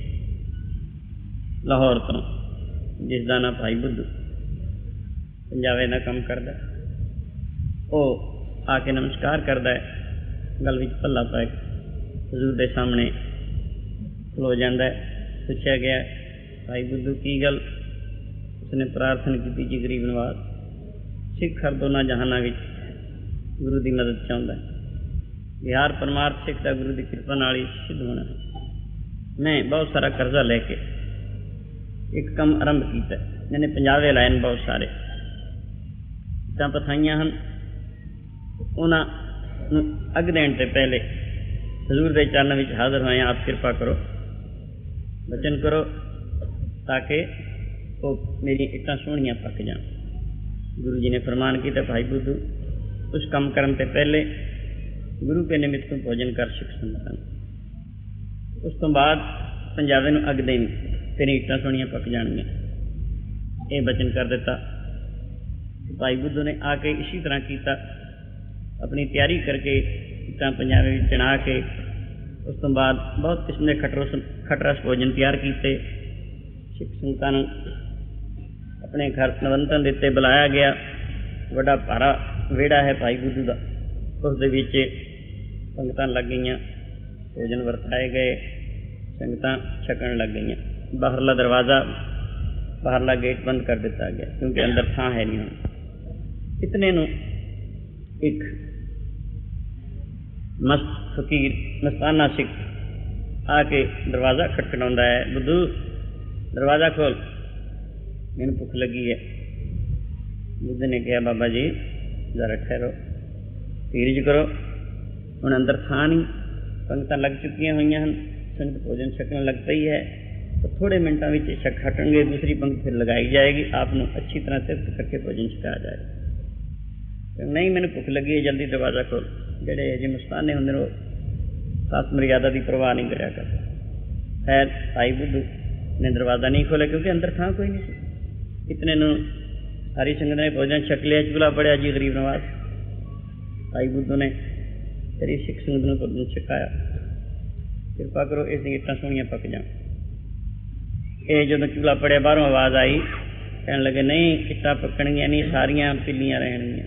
ਲਾਹੌਰ ਤੋਂ, ਜਿਸ ਦਾ ਨਾਂ ਭਾਈ ਬੁੱਧੂ, ਪੰਜਾਬੇ ਦਾ ਕੰਮ ਕਰਦਾ, ਉਹ ਆ ਕੇ ਨਮਸਕਾਰ ਕਰਦਾ ਹੈ, ਗਲ ਵਿੱਚ ਪੱਲਾ ਪਾ ਕੇ ਹਜ਼ੂਰ ਦੇ ਸਾਹਮਣੇ ਖਲੋ ਜਾਂਦਾ ਹੈ। ਪੁੱਛਿਆ ਗਿਆ, ਭਾਈ ਬੁੱਧੂ ਕੀ ਗੱਲ? ਉਸਨੇ ਪ੍ਰਾਰਥਨਾ ਕੀਤੀ ਜੀ ਗਰੀਬ ਨਵਾਜ਼, ਸਿੱਖ ਹਰ ਦੋਨਾਂ ਜਹਾਨਾਂ ਵਿੱਚ ਗੁਰੂ ਦੀ ਮਦਦ ਚਾਹੁੰਦਾ ਹੈ। ਵਿਹਾਰ ਪਰਮਾਰਥ ਸਿੱਖ ਦਾ ਗੁਰੂ ਦੀ ਕਿਰਪਾ ਨਾਲ ਹੀ ਸਿੱਧ ਹੋਣਾ ਹੈ। ਮੈਂ ਬਹੁਤ ਸਾਰਾ ਕਰਜ਼ਾ ਲੈ ਕੇ ਇੱਕ ਕੰਮ ਆਰੰਭ ਕੀਤਾ, ਮੈਨੇ ਪੰਜਾਬੇ ਲਾਏ ਨੇ ਬਹੁਤ ਸਾਰੇ, ਤਾਂ ਪਥਾਈਆਂ ਹਨ। ਉਹਨਾਂ ਨੂੰ ਅੱਗ ਦੇਣ ਤੋਂ ਪਹਿਲੇ ਹਜ਼ੂਰ ਦੇ ਚਰਨ ਵਿੱਚ ਹਾਜ਼ਰ ਹੋਏ, ਆਪ ਕਿਰਪਾ ਕਰੋ, ਬਚਨ ਕਰੋ ਤਾਂ ਕਿ ਉਹ ਮੇਰੀ ਇੱਟਾਂ ਸੋਹਣੀਆਂ ਪੱਕ ਜਾਣ। ਗੁਰੂ ਜੀ ਨੇ ਫਰਮਾਨ ਕੀਤਾ, ਭਾਈ ਬੁੱਧੂ ਉਸ ਕੰਮ ਕਰਨ ਤੋਂ ਪਹਿਲੇ ਗੁਰੂ ਕੇ ਨਿਮਿਤ ਤੋਂ ਭੋਜਨ ਕਰ ਸਿੱਖ ਸੰਗਤਾਂ। ਉਸ ਤੋਂ ਬਾਅਦ ਪੰਜਾਬੇ ਨੂੰ ਅੱਗ ਦੇਣੀ, ਤੇਰੀ ਇੱਟਾਂ ਸੋਹਣੀਆਂ ਪੱਕ ਜਾਣਗੀਆਂ। ਇਹ ਬਚਨ ਕਰ ਦਿੱਤਾ। ਭਾਈ ਬੁੱਧੂ ਨੇ ਆ ਕੇ ਇਸੀ ਤਰ੍ਹਾਂ ਕੀਤਾ, ਆਪਣੀ ਤਿਆਰੀ ਕਰਕੇ ਇੱਟਾਂ ਪੰਜਾਬੇ ਵਿੱਚ ਚਿਣਾ ਕੇ, ਉਸ ਤੋਂ ਬਾਅਦ ਬਹੁਤ ਕਿਸਮ ਦੇ ਖਟਰਸ ਖਟਰਸ ਭੋਜਨ ਤਿਆਰ ਕੀਤੇ। ਸਿੱਖ ਸੰਗਤਾਂ ਨੂੰ ਆਪਣੇ ਘਰ ਨਵੰਤਨ ਦਿੱਤੇ, ਬੁਲਾਇਆ ਗਿਆ। ਵੱਡਾ ਭਾਰਾ ਵਿਹੜਾ ਹੈ ਭਾਈ ਬੁੱਧੂ ਦਾ, ਉਸ ਦੇ ਵਿੱਚ ਪੰਗਤਾਂ ਲੱਗ ਗਈਆਂ, ਭੋਜਨ ਵਰਤਾਏ ਗਏ। संगतां छकण लग गई। बाहरला दरवाज़ा बाहरला गेट बंद कर दिता गया क्योंकि अंदर थां है नहीं हुण। इतने नूं एक मस्त फकीर मस्ताना सिख आके दरवाज़ा खटखटाउंदा है। बुद्धू दरवाज़ा खोल, मैनू भुख लगी है। बुद्ध ने कहा बाबा जी जरा ठहरो, धीरज करो, हुण अंदर थां नहीं, पंगतां लग चुकियां हुई हैं, संगत भोजन छकन लग पई है, तो थोड़े मिनटों में छक हटेंगे, दूसरी पंक्ति फिर लगाई जाएगी, आपको अच्छी तरह तृप्त करके भोजन छकाया जाएगा। तो नहीं मैंने भुख लगी है, जल्दी दरवाज़ा खोल। जेडे जे मस्ताने होंदे ने खास मर्यादा की परवाह नहीं करा करते। खैर भाई बुद्धू ने दरवाज़ा नहीं खोला क्योंकि अंदर था कोई नहीं। इतने नूं सारी संगत ने भोजन छक लिया, चूल्हा पड़िया जी गरीब नवाज। भाई बुद्धू ने तेरी सिख संगत ने भोजन छकाया, कृपा करो इस ईटां सोहणियां पक जाण। ये जो चूल्हा पड़िया बाहरों आवाज़ आई, कहने लगे नहीं इट्टां पकणगियां नहीं, सारियां पिल्लियां रहणगियां।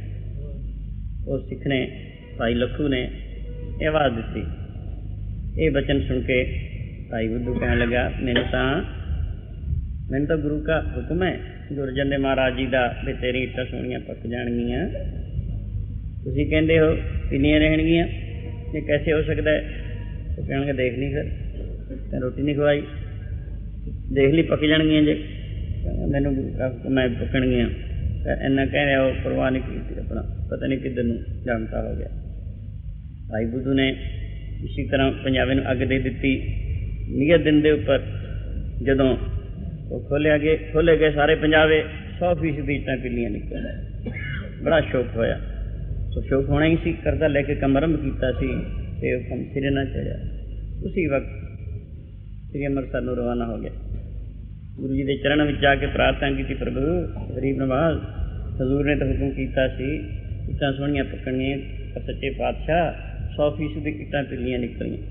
उस सिख ने भाई लखू ने आवाज़ दी। ये बचन सुन के भाई बुद्धू कहने लगा मैंने तो मैंने तो गुरु का हुक्म है, गुरु अर्जन देव महाराज जी का भी तेरी इट्टां सोहणियां पक जाणगियां, तुसीं कहंदे हो पिल्लियां रहणगियां, ये कैसे हो सकता है? तो कहणगे देख ली फिर तैं रोटी नहीं खवाई, देख ली पक जाणगियां जे। मैनूं गुरु का हुक्म है पकणगियां। इन्ना कह रहा वो परवाह नहीं की, अपना पता नहीं किधर नूं जानता हो गया। भाई बुद्धू ने इसी तरह पंजाबी नूं अग दे दी। नियत दिन के उपर जदों वो खोलिया गए खोले गए सारे पंजाबे सौ फीसदी इट्टां पिल्लियां निकल। बड़ा शौक होया, तो शौक होना ही सी, करदा लैके काम आरंभ कीता सी ते वो काम सिरे ना चढ़िया। उसी वक्त श्री अमृतसर नूं रवाना हो गया। गुरु जी के चरण में जाके प्रार्थना की, प्रभु गरीब नवाज हजूर ने तो हुक्म किया सी इट्टां सोहणियां पकणियां, पर सच्चे पातशाह सौ फीसदी इट्टां पिल्लियां निकलियां।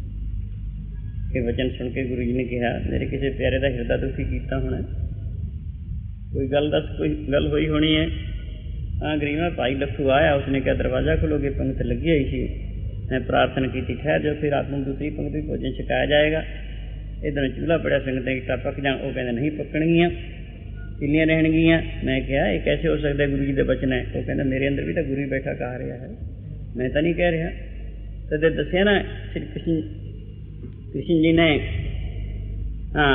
ये वचन सुन के गुरु जी ने कहा मेरे किसी प्यारे का हिरदा दुखी किया होना, कोई गल दस, कोई गल हुई होनी है। हाँ गरीबा भाई लखू आया, उसने कहा दरवाज़ा खोलोगे, पंक्ति लगी हुई सी, मैं प्रार्थना की ठहर जाओ, फिर आपको दूसरी पंक्ति भोजन छकाया जाएगा। इधर चूल्हा पड़ा संगतें इट्टां पक जान, वो कहते नहीं पकणगियां, पिल्लियां रहणगियां। मैं क्या ये कैसे हो सकता है? गुरु जी के बचन है। वो कहते मेरे अंदर भी तो गुरु बैठा कह रहा है, मैं तो नहीं कह रहा। तो दसिया ना श्री कृष्ण कृष्ण जी ने, हाँ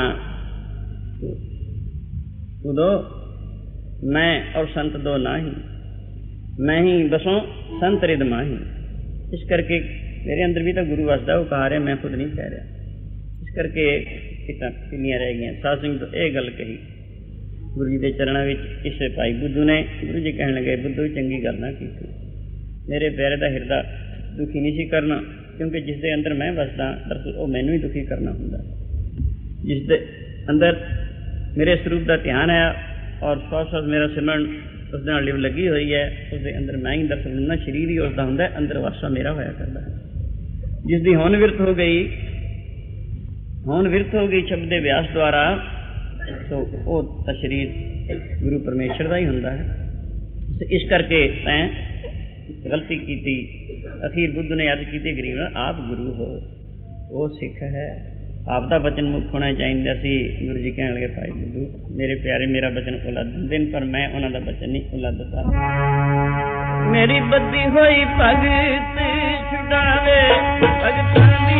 दो मैं और संत दो ना ही, मैं ही बसों संत रिद माही। इस करके मेरे अंदर भी तो गुरु वसदा, वो कह रहे मैं खुद नहीं कह रहा। इस करके इट्टां पिल्लियां रह गई। साध संगत तो यह गल कही गुरु जी के चरणों में। इस भाई बुद्धू ने, गुरु जी कहने लगे बुद्धू चंगी गल ना की, मेरे प्यारे का हिरदा दुखी नहीं सी करना, क्योंकि जिस दे अंदर मैं वसदा दरअसल वो मैनू ही दुखी करना हुंदा। जिस दे अंदर मेरे स्वरूप का ध्यान है और सौ सौ मेरा सिमरन उस नाल लिव लगी हुई है, उस दे अंदर मैं ही दरअसल ना शरीर ही उसका हुंदा, अंदर वासा मेरा होया करदा है। जिस दी होन विरत हो गई, होन विरत हो गई शब्द दे व्यास द्वारा, तो वो शरीर गुरु परमेश्वर का ही हुंदा है। इस करके तैं गलती की। अखीर बुद्ध ने अर्ज की गरीब आप गुरु हो, वो सिख है, आपका बचन मुख होना चाहिए सी। गुरु जी कहने लगे भाई बुद्धू मेरे प्यारे मेरा बचन उलट दिन, पर मैं उन्होंने बचन नहीं उलटता। मेरी बद्दी हुई भगत छुड़ावे भगतां दी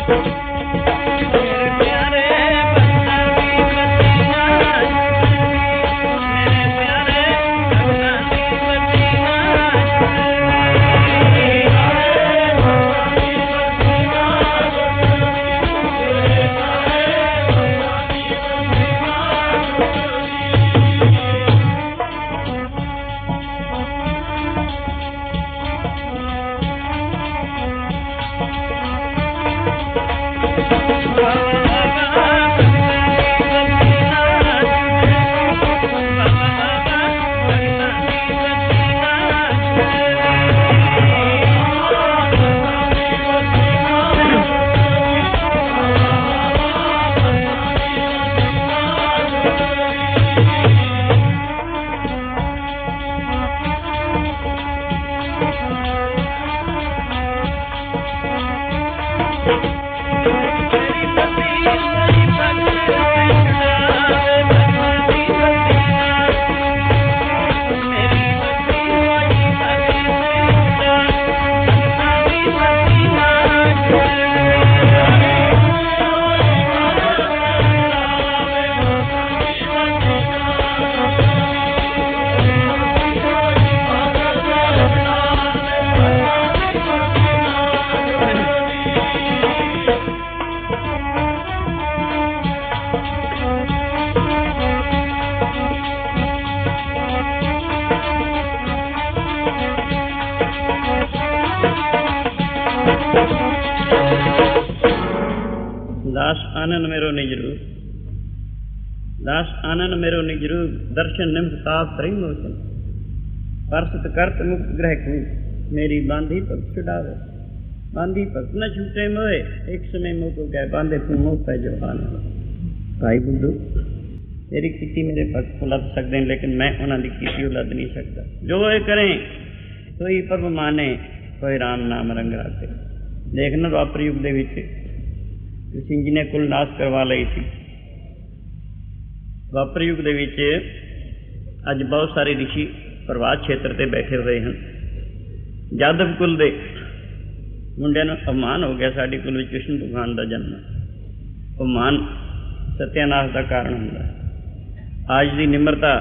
दास आनंद मेरो निज रूप, दास आनंद मेरो निज रूप, दर्शन निम्न ताप त्रय मोचन, परसत करत मुक्त ग्रह कूप, मेरी बांधी भक्त छुड़ावे, बांधी भक्त न छूटे मोए, एक समय मोह को कह बांधे तू मोह पै जवान। भाई बुद्धू, मेरी ਕੀਤੀ मेरे भक्त उलद सकते हैं, लेकिन मैं उन्होंने की उलद नहीं सकता। जो ये करें तो ही प्रभु माने, कोई राम नाम रंग राते। देखना द्वापर युग ਦੇ ਵਿੱਚ ਕ੍ਰਿਸ਼ਨ ਜੀ ਨੇ ਕੁਲ ਨਾਸ਼ ਕਰਵਾ ਲਈ ਸੀ। द्वापर युग ਦੇ ਵਿੱਚ ਅੱਜ ਬਹੁਤ ਸਾਰੇ ਰਿਸ਼ੀ ਪ੍ਰਵਾਸ ਖੇਤਰ ਤੇ ਬੈਠੇ ਹੋਏ ਹਨ। ਜਾਦਵ ਕੁਲ ਦੇ ਮੁੰਡਿਆਂ ਨੂੰ ਅਪਮਾਨ ਹੋ ਗਿਆ, ਸਾਡੇ ਕੁਲ ਵਿੱਚ ਕ੍ਰਿਸ਼ਨ ਭਗਵਾਨ ਦਾ ਜਨਮ। ਅਪਮਾਨ ਸਤਿਆਨਾਸ਼ ਦਾ ਕਾਰਨ ਹੁੰਦਾ ਹੈ। ਅੱਜ ਦੀ ਨਿਮਰਤਾ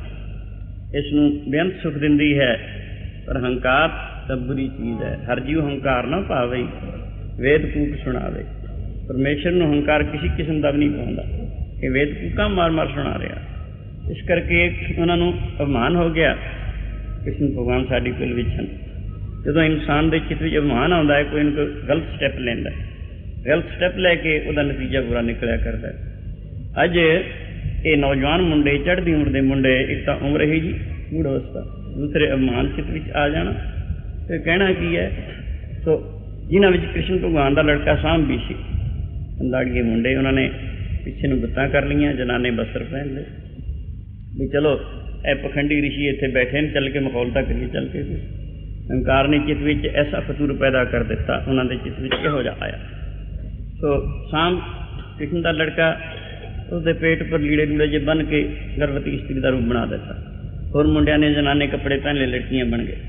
ਇਸ ਨੂੰ ਬੇਅੰਤ ਸੁਖ ਦਿੰਦੀ ਹੈ, ਪਰ ਹੰਕਾਰ ਤਾਂ ਬੁਰੀ ਚੀਜ਼ ਹੈ। ਹਰ ਜੀਵ ਹੰਕਾਰ ਨਾ ਪਾਵੇ, ਵੇਦ ਕੂਕ ਸੁਣਾਵੇ। ਪਰਮੇਸ਼ਰ ਨੂੰ ਹੰਕਾਰ ਕਿਸੇ ਕਿਸਮ ਦਾ ਵੀ ਨਹੀਂ ਪਾਉਂਦਾ ਕਿ ਵੇਦ ਕੂਕਾਂ ਮਾਰ ਮਾਰ ਸੁਣਾ ਰਿਹਾ। ਇਸ ਕਰਕੇ ਉਹਨਾਂ ਨੂੰ ਅਪਮਾਨ ਹੋ ਗਿਆ। ਕ੍ਰਿਸ਼ਨ ਭਗਵਾਨ ਸਾਡੀ ਕੁਲ ਵਿੱਚ ਹਨ। ਜਦੋਂ ਇਨਸਾਨ ਦੇ ਚਿੱਤ ਵਿੱਚ ਅਪਮਾਨ ਆਉਂਦਾ ਹੈ, ਕੋਈ ਨਾ ਕੋਈ ਗਲਤ ਸਟੈਪ ਲੈਂਦਾ, ਗਲਤ ਸਟੈਪ ਲੈ ਕੇ ਉਹਦਾ ਨਤੀਜਾ ਬੁਰਾ ਨਿਕਲਿਆ ਕਰਦਾ। ਅੱਜ ਇਹ ਨੌਜਵਾਨ ਮੁੰਡੇ, ਚੜ੍ਹਦੀ ਉਮਰ ਦੇ ਮੁੰਡੇ, ਇੱਕ ਤਾਂ ਉਮਰ ਹੈ ਜੀ ਮੂੜ ਅਵਸਥਾ, ਦੂਸਰੇ ਅਪਮਾਨ ਚਿੱਤ ਵਿੱਚ ਆ ਜਾਣਾ। ਫਿਰ ਕਹਿਣਾ ਕੀ ਹੈ? ਸੋ ਜਿਨ੍ਹਾਂ ਵਿੱਚ ਕ੍ਰਿਸ਼ਨ ਭਗਵਾਨ ਦਾ ਲੜਕਾ ਸਾਂਭ ਵੀ ਸੀ, ਅੰਦਾੜੀਏ ਮੁੰਡੇ, ਉਹਨਾਂ ਨੇ ਪਿੱਛੇ ਨੂੰ ਗੁੱਤਾਂ ਕਰ ਲਈਆਂ, ਜਨਾਨੇ ਬਸਤਰ ਪਹਿਨ ਲਏ ਵੀ ਚਲੋ ਇਹ ਪਖੰਡੀ ਰਿਸ਼ੀ ਇੱਥੇ ਬੈਠੇ ਨੇ, ਚੱਲ ਕੇ ਮਖੌਲਤਾ ਕਰੀਏ ਚੱਲ ਕੇ। ਹੰਕਾਰ ਨੇ ਚਿੱਤ ਵਿੱਚ ਐਸਾ ਫਤੂਰ ਪੈਦਾ ਕਰ ਦਿੱਤਾ, ਉਹਨਾਂ ਦੇ ਚਿੱਤ ਵਿੱਚ ਇਹੋ ਜਿਹਾ ਆਇਆ। ਸੋ ਸਾਂਭ ਕ੍ਰਿਸ਼ਨ ਦਾ ਲੜਕਾ, ਉਸਦੇ ਪੇਟ ਪਰ ਲੀੜੇ ਲੂੜੇ ਜੇ ਬੰਨ੍ਹ ਕੇ ਗਰਭਵਤੀ ਇਸਤਰੀ ਦਾ ਰੂਪ ਬਣਾ ਦਿੱਤਾ। ਹੋਰ ਮੁੰਡਿਆਂ ਨੇ ਜਨਾਨੇ ਕੱਪੜੇ ਪਹਿਨ ਲਏ, ਲੜਕੀਆਂ ਬਣ ਗਏ।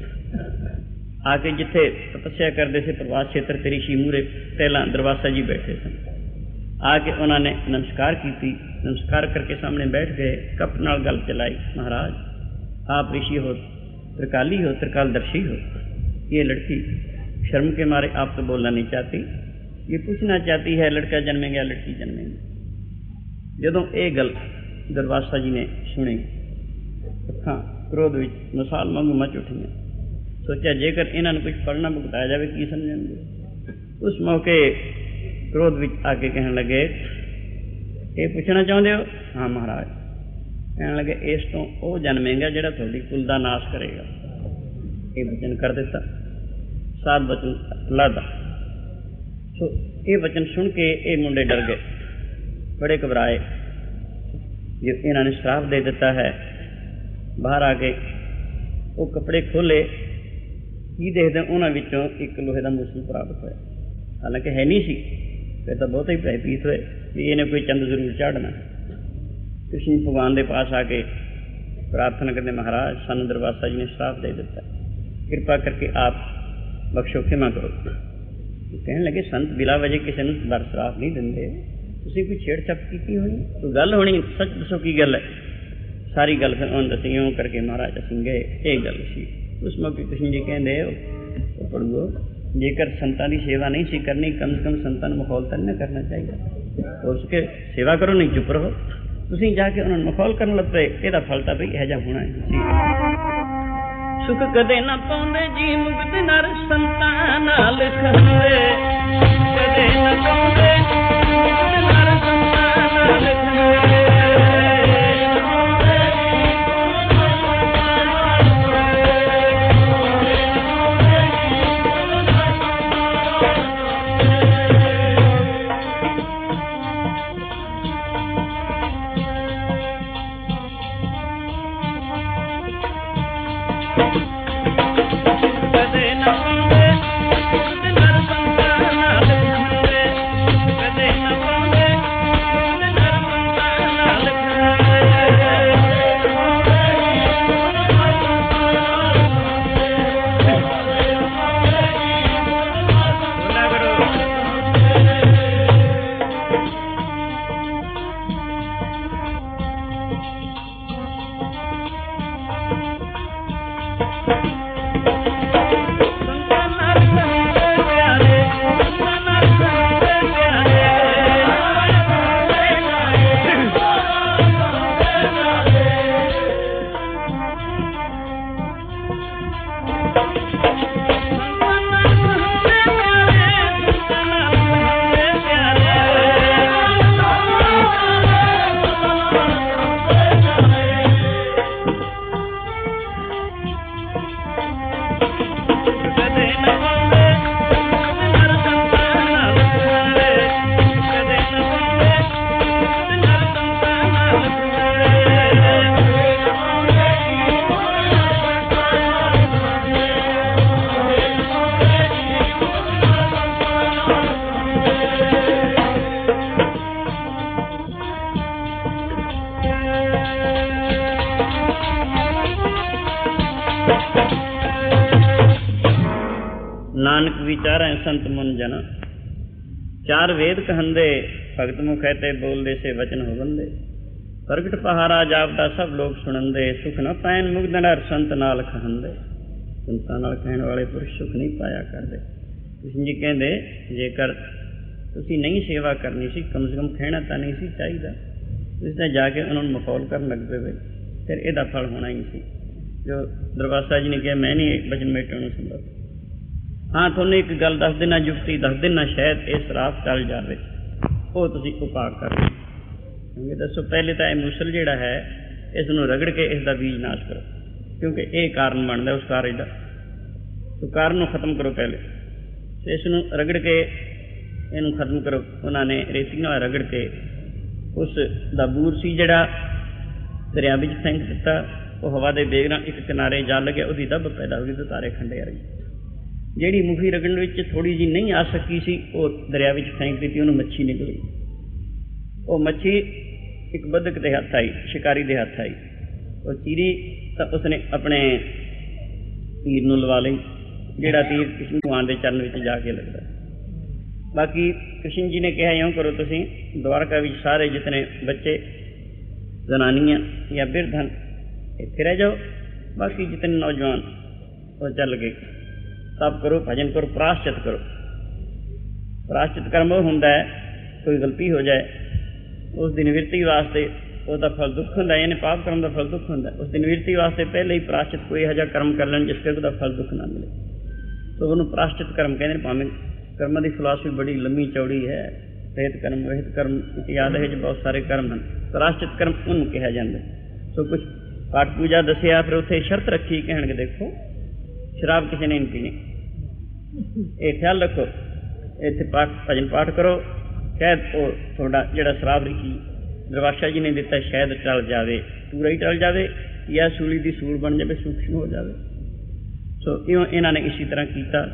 ਆ ਕੇ ਜਿੱਥੇ ਤਪੱਸਿਆ ਕਰਦੇ ਸੀ ਪ੍ਰਵਾਸ ਖੇਤਰ ਤੇ ਰਿਸ਼ੀ ਮੂਹਰੇ ਪਹਿਲਾਂ ਦਰਵਾਸਾ ਜੀ ਬੈਠੇ ਸਨ। ਆ ਕੇ ਉਹਨਾਂ ਨੇ ਨਮਸਕਾਰ ਕੀਤੀ, ਨਮਸਕਾਰ ਕਰਕੇ ਸਾਹਮਣੇ ਬੈਠ ਗਏ, ਕੱਪ ਨਾਲ ਗੱਲ ਚਲਾਈ। ਮਹਾਰਾਜ आप ऋषि हो, त्रिकाली हो, त्रिकालदर्शी हो। ये लड़की शर्म के मारे आप तो बोलना नहीं चाहती, ये पूछना चाहती है लड़का जन्मेगा लड़की जन्मेगी। जदों ये गल दरवासा जी ने सुनी, अखां क्रोध विच मिसाल वांगू मच उठियां। सोचा जेकर इन्हां नूं कुछ पढ़ना भुगताया जाए की समझणगे। उस मौके क्रोध विच आके कहन लगे, ये पूछना चाहते हो? हाँ महाराज। कहने लगे इस तो वह जन्मेगा जिहड़ा तुहाडी कुल दा नाश करेगा। ये वचन कर दिता, सात वचन लादा। सो ये वचन सुन के ये मुंडे डर गए, बड़े घबराए। जो इन्होंने श्राप दे दिता है, बाहर आके वो कपड़े खोले, की देखते उन्होंने विचों एक लोहे का मूसल प्राप्त होया। हालांकि है नहीं सी, फिर तो बहुत ही भयभीत हुए भी इन्हें कोई चंद जरूर चाढ़ना। कृष्ण भगवान के पास आके प्रार्थना करते, महाराज सानू दरवासा जी ने श्राप दे दिता, कृपा करके आप बख्शो, क्षमा करो। ਕਹਿਣ ਲੱਗੇ ਸੰਤ ਬਿਲਾ ਵਜੇ ਕਿਸੇ ਨੂੰ ਦਰ ਸ਼ਰਾਪ ਨਹੀਂ ਦਿੰਦੇ, ਤੁਸੀਂ ਕੋਈ ਛੇੜ ਛਾਪ ਕੀਤੀ ਹੋਣੀ, ਕੋਈ ਗੱਲ ਹੋਣੀ, ਸੱਚ ਦੱਸੋ ਕੀ ਗੱਲ ਹੈ। ਸਾਰੀ ਗੱਲ ਫਿਰ ਉਹਨੂੰ ਦੱਸੀ। ਇਉਂ ਕਰਕੇ ਮਹਾਰਾਜ ਅਸੀਂ ਗਏ, ਇਹ ਗੱਲ ਸੀ। ਉਸ ਮੌਕੇ ਕ੍ਰਿਸ਼ਨ ਜੀ ਕਹਿੰਦੇ ਉਹ ਪੜ੍ਹੋ, ਜੇਕਰ ਸੰਤਾਂ ਦੀ ਸੇਵਾ ਨਹੀਂ ਸੀ ਕਰਨੀ, ਕਮ ਸੇ ਕਮ ਸੰਤਾਂ ਨੂੰ ਮਖੌਲ ਤਾਂ ਨਹੀਂ ਕਰਨਾ ਚਾਹੀਦਾ। ਉਸ ਕੇ ਸੇਵਾ ਕਰੋ, ਨਹੀਂ ਚੁੱਪ ਰਹੋ। ਤੁਸੀਂ ਜਾ ਕੇ ਉਹਨਾਂ ਨੂੰ ਮਖੌਲ ਕਰਨ ਲੱਗ ਪਏ, ਇਹਦਾ ਫਲ ਤਾਂ ਬਈ ਇਹੋ ਜਿਹਾ ਹੋਣਾ ਸੀ। ਸੁਖ ਕਦੇ ਨਾ ਪਾਉਂਦੇ ਜੀ ਮੁਕਤ ਨਰ ਸੰਤਾਂ ਨਾਲ ਖੰਦੇ, ਕਦੇ ਨਾ ਪਾਉਂਦੇ ਮੁਕਤ ਨਰ ਸੰਤਾਂ ਨਾਲ ਖੰਦੇ। ਨਾਨਕ ਵਿਚਾਰੈ ਸੰਤ ਮਨ ਜਨ, ਚਾਰ ਵੇਦ ਕਹੰਦੇ, ਭਗਤ ਮੁਖੈ ਤੇ ਬੋਲਦੇ ਸੇ ਵਚਨ ਹੋਵੰਦੇ। ਪ੍ਰਗਟ ਪਹਾਰਾ ਜਾਪਦਾ ਸਭ ਲੋਕ ਸੁਣੰਦੇ, ਸੁਖ ਨਾ ਪੈਣ ਮੁਗਧ ਨਰ ਸੰਤ ਨਾਲ ਖਹੰਦੇ। ਸੰਤਾਂ ਨਾਲ ਕਹਿਣ ਵਾਲੇ ਪੁਰਸ਼ ਸੁਖ ਨਹੀਂ ਪਾਇਆ ਕਰਦੇ। ਕ੍ਰਿਸ਼ਨ ਜੀ ਕਹਿੰਦੇ ਜੇਕਰ ਤੁਸੀਂ ਨਹੀਂ ਸੇਵਾ ਕਰਨੀ ਸੀ, ਕਮ ਸੇ ਕਮ ਕਹਿਣਾ ਤਾਂ ਨਹੀਂ ਸੀ ਚਾਹੀਦਾ। ਤੁਸੀਂ ਤਾਂ ਜਾ ਕੇ ਉਹਨਾਂ ਨੂੰ ਮਖੌਲ ਕਰਨ ਲੱਗ ਪਏ, ਫਿਰ ਇਹਦਾ ਫਲ ਹੋਣਾ ਹੀ ਸੀ। ਜੋ ਦਰਵਾਸਾ ਜੀ ਨੇ ਕਿਹਾ ਮੈਂ ਨਹੀਂ ਬਚਨ ਮੇਟਣ ਨੂੰ ਸਮਰੱਥ। ਹਾਂ, ਤੁਹਾਨੂੰ ਇੱਕ ਗੱਲ ਦੱਸ ਦੇਣਾ, ਜੁਗਤੀ ਦੱਸ ਦੇਣਾ, ਸ਼ਾਇਦ ਇਹ ਸ਼ਰਾਪ ਟਲ ਜਾਵੇ, ਉਹ ਤੁਸੀਂ ਉਪਾਅ ਕਰ ਲਓ। ਦੱਸੋ, ਪਹਿਲੇ ਤਾਂ ਇਹ ਮੂਸਲ ਜਿਹੜਾ ਹੈ ਇਸ ਨੂੰ ਰਗੜ ਕੇ ਇਸ ਦਾ ਬੀਜ ਨਾਸ਼ ਕਰੋ, ਕਿਉਂਕਿ ਇਹ ਕਾਰਨ ਬਣਦਾ ਉਸ ਕਾਰਜ ਦਾ। ਸੋ ਕਾਰਨ ਨੂੰ ਖਤਮ ਕਰੋ ਪਹਿਲੇ, ਤੇ ਇਸ ਨੂੰ ਰਗੜ ਕੇ ਇਹਨੂੰ ਖਤਮ ਕਰੋ। ਉਹਨਾਂ ਨੇ ਰੇਤੀ ਨਾਲ ਰਗੜ ਕੇ ਉਸ ਦਾ ਬੂਰ ਸੀ ਜਿਹੜਾ ਦਰਿਆ ਵਿੱਚ ਫੈਂਕ ਦਿੱਤਾ। ਉਹ ਹਵਾ ਦੇ ਵੇਗ ਨਾਲ ਇੱਕ ਕਿਨਾਰੇ ਜਾ ਲੱਗਿਆ, ਉਹਦੀ ਦੱਬ ਪੈਦਾ ਹੋ ਗਈ ਤੇ ਤਾਰੇ ਖੰਡੇ ਆ ਰਹੀ। ਜਿਹੜੀ ਮੁਖੀ ਰਗੜਨ ਵਿੱਚ ਥੋੜ੍ਹੀ ਜਿਹੀ ਨਹੀਂ ਆ ਸਕੀ ਸੀ, ਉਹ ਦਰਿਆ ਵਿੱਚ ਫੈਂਕ ਦਿੱਤੀ, ਉਹਨੂੰ ਮੱਛੀ ਨਿਕਲੀ। ਉਹ ਮੱਛੀ ਇੱਕ ਬੱਧਕ ਦੇ ਹੱਥ ਆਈ, ਸ਼ਿਕਾਰੀ ਦੇ ਹੱਥ ਆਈ। ਉਹ ਚੀਰੀ ਤਾਂ ਉਸਨੇ ਆਪਣੇ ਤੀਰ ਨੂੰ ਲਵਾ ਲਈ, ਜਿਹੜਾ ਤੀਰ ਕ੍ਰਿਸ਼ਨ ਭਗਵਾਨ ਦੇ ਚਰਨ ਵਿੱਚ ਜਾ ਕੇ ਲੱਗਦਾ। ਬਾਕੀ ਕ੍ਰਿਸ਼ਨ ਜੀ ਨੇ ਕਿਹਾ ਇਉਂ ਕਰੋ, ਤੁਸੀਂ ਦੁਆਰਕਾ ਵਿੱਚ ਸਾਰੇ ਜਿਤਨੇ ਬੱਚੇ ਜ਼ਨਾਨੀਆਂ ਜਾਂ ਬਿਰਧ ਹਨ ਇੱਥੇ ਰਹਿ ਜਾਓ, ਬਾਕੀ ਜਿਤਨੇ ਨੌਜਵਾਨ ਉਹ ਚੱਲ ਗਏ। ਤਪ ਕਰੋ, ਭਜਨ ਕਰੋ, ਪ੍ਰਾਸ਼ਚਿਤ ਕਰੋ। ਪ੍ਰਾਸ਼ਚਿਤ ਕਰਮ ਉਹ ਹੁੰਦਾ ਹੈ ਕੋਈ ਗਲਤੀ ਹੋ ਜਾਏ ਉਸ ਦੀ ਨਿਵਰਤੀ ਵਾਸਤੇ ਉਹਦਾ ਫਲ ਦੁੱਖ ਹੁੰਦਾ, ਯਾਨੀ ਪਾਪ ਕਰਮ ਦਾ ਫਲ ਦੁੱਖ ਹੁੰਦਾ। ਉਸ ਦੀ ਨਿਵਰਤੀ ਵਾਸਤੇ ਪਹਿਲੇ ਹੀ ਪ੍ਰਾਸ਼ਚਿਤ ਕੋਈ ਇਹੋ ਜਿਹਾ ਕਰਮ ਕਰ ਲੈਣ ਜਿਸ ਕਰਕੇ ਉਹਦਾ ਫਲ ਦੁੱਖ ਨਾ ਮਿਲੇ, ਸੋ ਉਹਨੂੰ ਪ੍ਰਾਸ਼ਚਿਤ ਕਰਮ ਕਹਿੰਦੇ। ਭਾਵੇਂ ਕਰਮਾਂ ਦੀ ਫਿਲਾਸਫੀ ਬੜੀ ਲੰਮੀ ਚੌੜੀ ਹੈ, ਰਹਿਤ ਕਰਮ, ਰਹਿਤ ਕਰਮ ਇਤਿਆਦਿ ਵਿੱਚ ਬਹੁਤ ਸਾਰੇ ਕਰਮ ਹਨ। ਪ੍ਰਾਸ਼ਚਿਤ ਕਰਮ ਉਹਨੂੰ ਕਿਹਾ ਜਾਂਦਾ। ਸੋ ਕੁਛ ਪਾਠ ਪੂਜਾ ਦੱਸਿਆ, ਫਿਰ ਉੱਥੇ ਸ਼ਰਤ ਰੱਖੀ, ਕਹਿਣਗੇ ਦੇਖੋ ਸ਼ਰਾਬ ਕਿਸੇ ਨੇ ਨਹੀਂ ਪੀਣੀ, ਇਹ ਖਿਆਲ ਰੱਖੋ। ਇੱਥੇ ਪਾਠ ਭਜਨ ਪਾਠ ਕਰੋ, ਸ਼ਾਇਦ ਉਹ ਤੁਹਾਡਾ ਜਿਹੜਾ ਸ਼ਰਾਬ ਲਿਖੀ ਦਰਵਾਸ਼ਾ ਜੀ ਨੇ ਦਿੱਤਾ ਸ਼ਾਇਦ ਟਲ ਜਾਵੇ, ਪੂਰਾ ਹੀ ਟਲ ਜਾਵੇ, ਜਾਂ ਸੂਲੀ ਦੀ ਸੂਲ ਬਣ ਜਾਵੇ, ਸੂਖਮ ਹੋ ਜਾਵੇ। ਸੋ ਇਉਂ ਇਹਨਾਂ ਨੇ ਇਸੀ ਤਰ੍ਹਾਂ ਕੀਤਾ।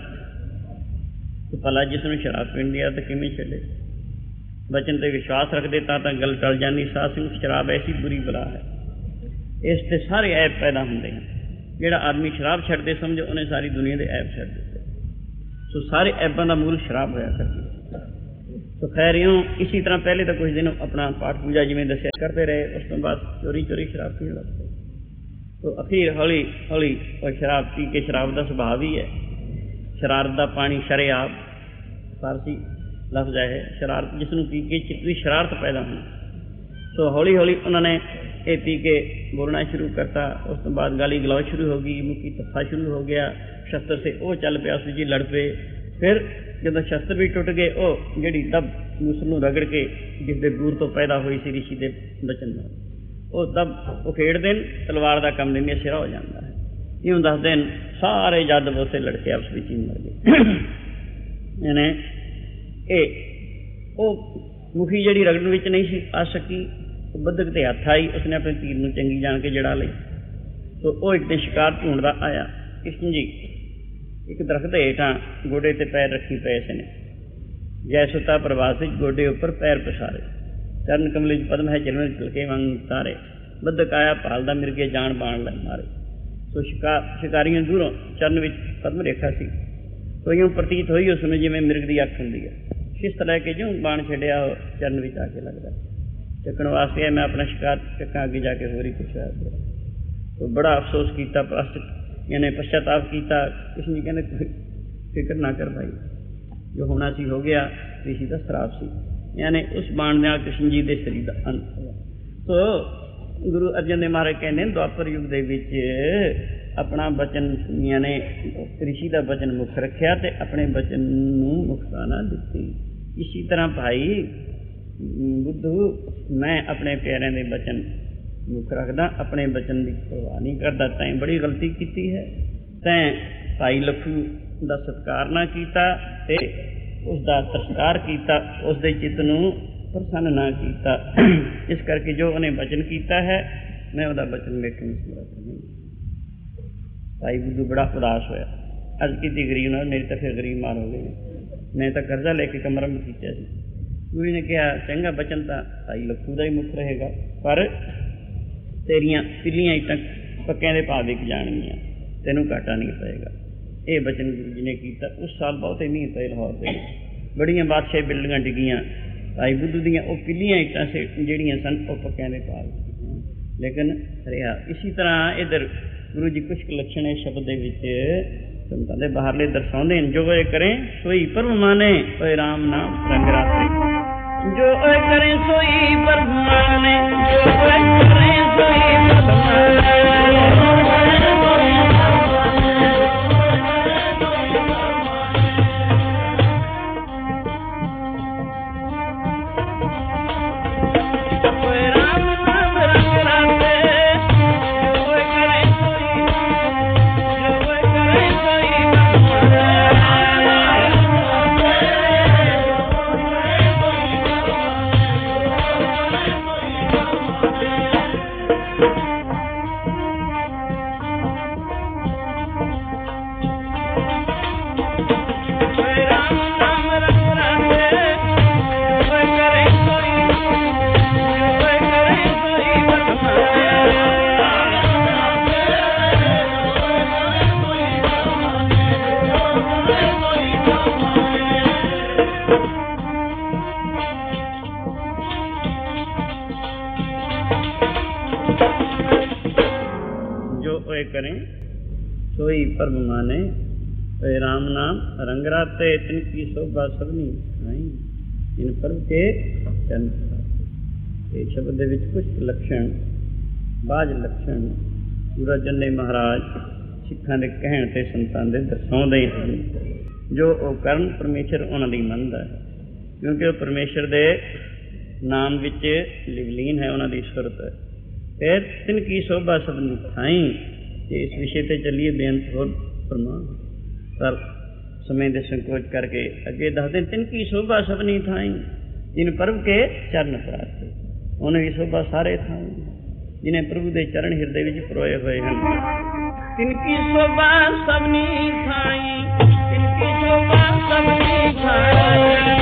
ਭਲਾ ਜਿਸ ਨੂੰ ਸ਼ਰਾਬ ਪੀਣ ਦੀ ਆਦਤ ਕਿਵੇਂ ਛੱਡੇ? ਬਚਨ 'ਤੇ ਵਿਸ਼ਵਾਸ ਰੱਖਦੇ ਤਾਂ ਤਾਂ ਗੱਲ ਟਲ ਜਾਂਦੀ। ਸਾਧ ਸੰਗਤ ਸ਼ਰਾਬ ਐਸੀ ਬੁਰੀ ਬਲਾ ਹੈ, ਇਸ 'ਤੇ ਸਾਰੇ ਐਬ ਪੈਦਾ ਹੁੰਦੇ ਹਨ। ਜਿਹੜਾ ਆਦਮੀ ਸ਼ਰਾਬ ਛੱਡਦੇ ਸਮਝੋ ਉਹਨੇ ਸਾਰੀ ਦੁਨੀਆ ਦੇ ਐਬ ਛੱਡ ਦਿੱਤੇ। सो सारे ऐबां का मूल शराब होया करती। तो खैर यूँ इसी तरह पहले तो कुछ दिन अपना पाठ पूजा जिवें दस्सिया करते रहे, उस तो बाद चोरी चोरी शराब पीण लग पए। तो अखीर हौली हौली और शराब पी के, शराब का सुभाव ही है, शरारत का पानी शरेआब फारसी लफ्ज़ है, शरारत जिसनों पी के चित्त दी शरारत पैदा होनी। तो हौली हौली उन्होंने ये पी के बोलना शुरू करता। उस तो बाद गाली गलौज शुरू हो गई, मुक्की तत्था शुरू हो गया, शस्त्र से वो चल पिया, उस जी लड़ पे। फिर ਜਦੋਂ ਸ਼ਸਤਰ ਵੀ ਟੁੱਟ ਗਏ, ਉਹ ਜਿਹੜੀ ਦਬ ਮੂਸਲ ਨੂੰ ਰਗੜ ਕੇ ਜਿਸ ਦੇ ਦੂਰ ਤੋਂ ਪੈਦਾ ਹੋਈ ਸੀ ਰਿਸ਼ੀ ਦੇ ਬਚਨ ਨਾਲ, ਉਹ ਦਬ ਉਖੇੜਦੇ ਨੇ, ਤਲਵਾਰ ਦਾ ਕੰਮ ਨਹੀਂ ਸਿਰਾ ਹੋ ਜਾਂਦਾ ਹੈ। ਇਉਂ ਦੱਸਦੇ ਨੇ ਸਾਰੇ ਜੱਦ ਬੋਸੇ ਲੜਕੇ ਆਪਸ ਵਿੱਚ ਹੀ ਮਰ ਗਏ। ਇਹਨੇ ਇਹ ਉਹ ਮੁਖੀ ਜਿਹੜੀ ਰਗੜਨ ਵਿੱਚ ਨਹੀਂ ਸੀ ਆ ਸਕੀ, ਉਹ ਬੱਦਕ ਤੇ ਹੱਥ ਆਈ, ਉਸਨੇ ਆਪਣੇ ਤੀਰ ਨੂੰ ਚੰਗੀ ਜਾਣ ਕੇ ਜੜਾ ਲਈ। ਤੋ ਉਹ ਇੱਕ ਦਿਨ ਸ਼ਿਕਾਰ ਢੂੰਡਦਾ ਆਇਆ। ਕ੍ਰਿਸ਼ਨ ਜੀ एक दरख्त हेठां गोडे ते पैर रखी पे इसने, जैसुता प्रवास गोडे उपर पैर पसारे, चरण कमल पद्म है चरण तिलके वांग तारे, बदक आया भालदा मिर्गे जान बाण लै मारे। तो शिकार शिकारियों दूरों चरण विच पद्म रेखा सी, तो यूँ प्रतीत होई उसमें जिवें मिर्ग की अख हुंदी है। शिस्त लैके जो बाण छड्डिया चरण विच आके लगदा, चकण वास्ते मैं अपना शिकार चक्का अगे जाके होर ही कुछ होया। तो बड़ा अफसोस किया, प्लास्टिक यानी पश्चाताप किया। कृष्ण जी कहते कोई फिक्र ना कर भाई, जो होना सी हो गया, ऋषि का श्राप सी। यानी उस बाण नाल कृष्ण जी के शरीर का अंत हुआ। तो गुरु अर्जन देव महाराज कहते हैं द्वापर युग दे विच अपना बचन यानी ऋषि का बचन मुख रखिया ते अपने बचन नूं मुखता ना दित्ती। इसी तरह भाई बुद्धू मैं अपने प्यारिਆਂ ਦੇ बचन मुख रखदा, अपने बचन की परवाह नहीं करता। तैं बड़ी गलती की है, तैं भाई लखू का सत्कार ना किया ते उसका तिरस्कार किया, उसके चित्त नूं प्रसन्न ना किया। इस करके जो उन्हें बचन किया है मैं उसका बचन लेकर समर्थ नहीं। भाई बुद्धू बड़ा उदास होया, अज की गरीब नाल मेरी तो फिर गरीब मार हो गई, मैं तो कर्जा लेके कमरा में खींचा सी। गुरु ने कहा चंगा बचन तो भाई लखू का ही मुख रहेगा, पर तेरिया पिलियां इटां पक्कियां दे भाव विक जाणगियां, तैनूं घाटा नहीं पएगा। ये बचन गुरु जी ने किया। उस साल बहुते मीह पे लाहौर दे बड़ियां बादशाही बिल्डिंगां डिगियां, भाई बुद्धू दियां वो पिलियां इटां से जिहड़ियां सन वो पक्कियां दे भाव लेकिन रहा। इसी तरह इधर गुरु जी कुछ लक्षण इस शब्द दे विच संतां दे बाहरले दर्शाउंदे ने। जो ये करें सोई परम माने, ओए राम नाम रंग राते, जो ओए करें सोई परम माने, जो ओए करें सोई परम माने। करें सोई परम माने, राम नाम रंग राते, तिनकी शोभा सबनी आई, इन पर्व के चरण ये शब्द विच कुछ लक्षण बाज लक्षण पूरा जन्ने महाराज सिखां दे कहण ते संतां दे दर्शाउंदे हन, जो वो करन परमेश्वर उन्हां दी मनदा है, क्योंकि वो परमेश्वर दे नाम विच लिवलीन है, उन्हां दी सुरत है। फिर तिनकी शोभा सबनी थाई, इस विषय पर चलिए बेअंत होर फरमान पर समय दे संकोच करके अगे दस दिन तिनकी शोभा सबनी थाई, जिन प्रभु के चरण प्राप्त, उन्हें की शोभा सारे थाई जिन्हें प्रभु के चरण हृदय विच परोए हुए हैं। तिनकी शोभा सबनी थाई, तिनकी शोभा सबनी थाई,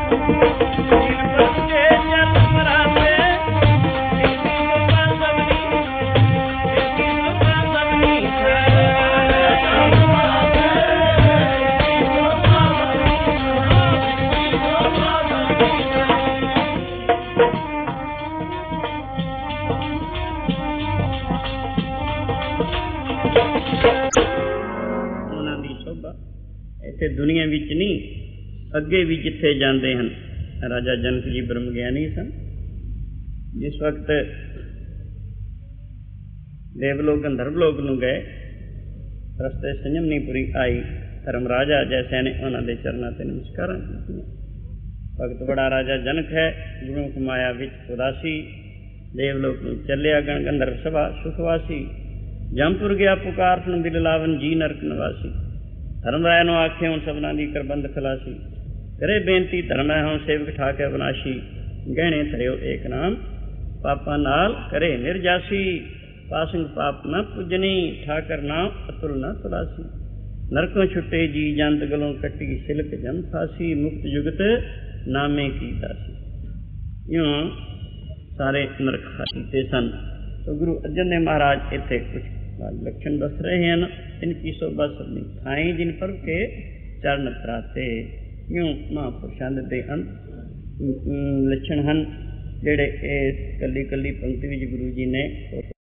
ਇੱਥੇ ਦੁਨੀਆ ਵਿੱਚ ਨਹੀਂ, ਅੱਗੇ ਵੀ ਜਿੱਥੇ ਜਾਂਦੇ ਹਨ। ਰਾਜਾ ਜਨਕ ਜੀ ਬ੍ਰਹਮ ਗਿਆਨੀ ਸਨ। ਜਿਸ ਵਕਤ ਦੇਵਲੋਕ ਗੰਧਰਵਲੋਕ ਨੂੰ ਗਏ, ਰਸਤੇ ਸੰਜਮਨੀਪੁਰੀ ਆਈ। ਧਰਮ ਰਾਜਾ ਜੈਸੇ ਨੇ ਉਹਨਾਂ ਦੇ ਚਰਨਾਂ ਤੇ ਨਮਸਕਾਰਾਂ ਕੀਤੀਆਂ। ਭਗਤ ਬੜਾ ਰਾਜਾ ਜਨਕ ਹੈ, ਗੁਰਮੁਖ ਮਾਇਆ ਵਿੱਚ ਉਦਾਸੀ। ਦੇਵਲੋਕ ਨੂੰ ਚੱਲਿਆ ਗਣ ਗੰਧਰਵ ਸਭਾ ਸੁਖਵਾਸੀ। ਜੰਪੁਰ ਗਿਆ ਪੁਕਾਰ ਸੁਣ ਦਿਲ ਲਾਵਨ ਜੀ ਨਰਕ ਨਿਵਾਸੀ। ਧਰਮ ਰਾਏ ਨੂੰ ਆਖੇ ਹੁਣ ਸਭਨਾਂ ਦੀ ਕਰਬੰਦ ਖਲਾਸੀ। ਕਰੇ ਬੇਨਤੀ ਧਰਮ ਹੈ ਹੁਣ ਸੇਵਕ ਠਾਕੇ ਅਵਨਾਸ਼ੀ। ਗਹਿਣੇ ਧਰਿਓ ਏਕ ਨਾਮ ਪਾਪਾਂ ਨਾਲ ਕਰੇ ਨਿਰਜਾਸੀ। ਪਾਸੰਗ ਪਾਪ ਨਾ ਪੁੱਜਣੀ ਠਾਕਰ ਨਾਮ ਅਤੁਲ ਨਾ ਤੁਲਾਸੀ। ਨਰਕੋਂ ਛੁੱਟੇ ਜੀ ਜੰਤ ਗਲੋਂ ਕੱਟੀ ਸਿਲਕ ਜਨ ਫਾਸੀ। ਮੁਕਤ ਜੁਗਤ ਨਾਮੇ ਕੀ ਦਾਸੀ। ਇਉਂ ਸਾਰੇ ਨਰਕ ਕੀਤੇ ਸਨ। तो गुरु अर्जन देव महाराज इतने कुछ लक्षण दस रहे हैं। इनकी शोभा सबनी थाई जिन पर के चरण तराते। यूं महापुरुषां दे लक्षण हैं जिहड़े कली कली पंक्ति विच गुरु जी ने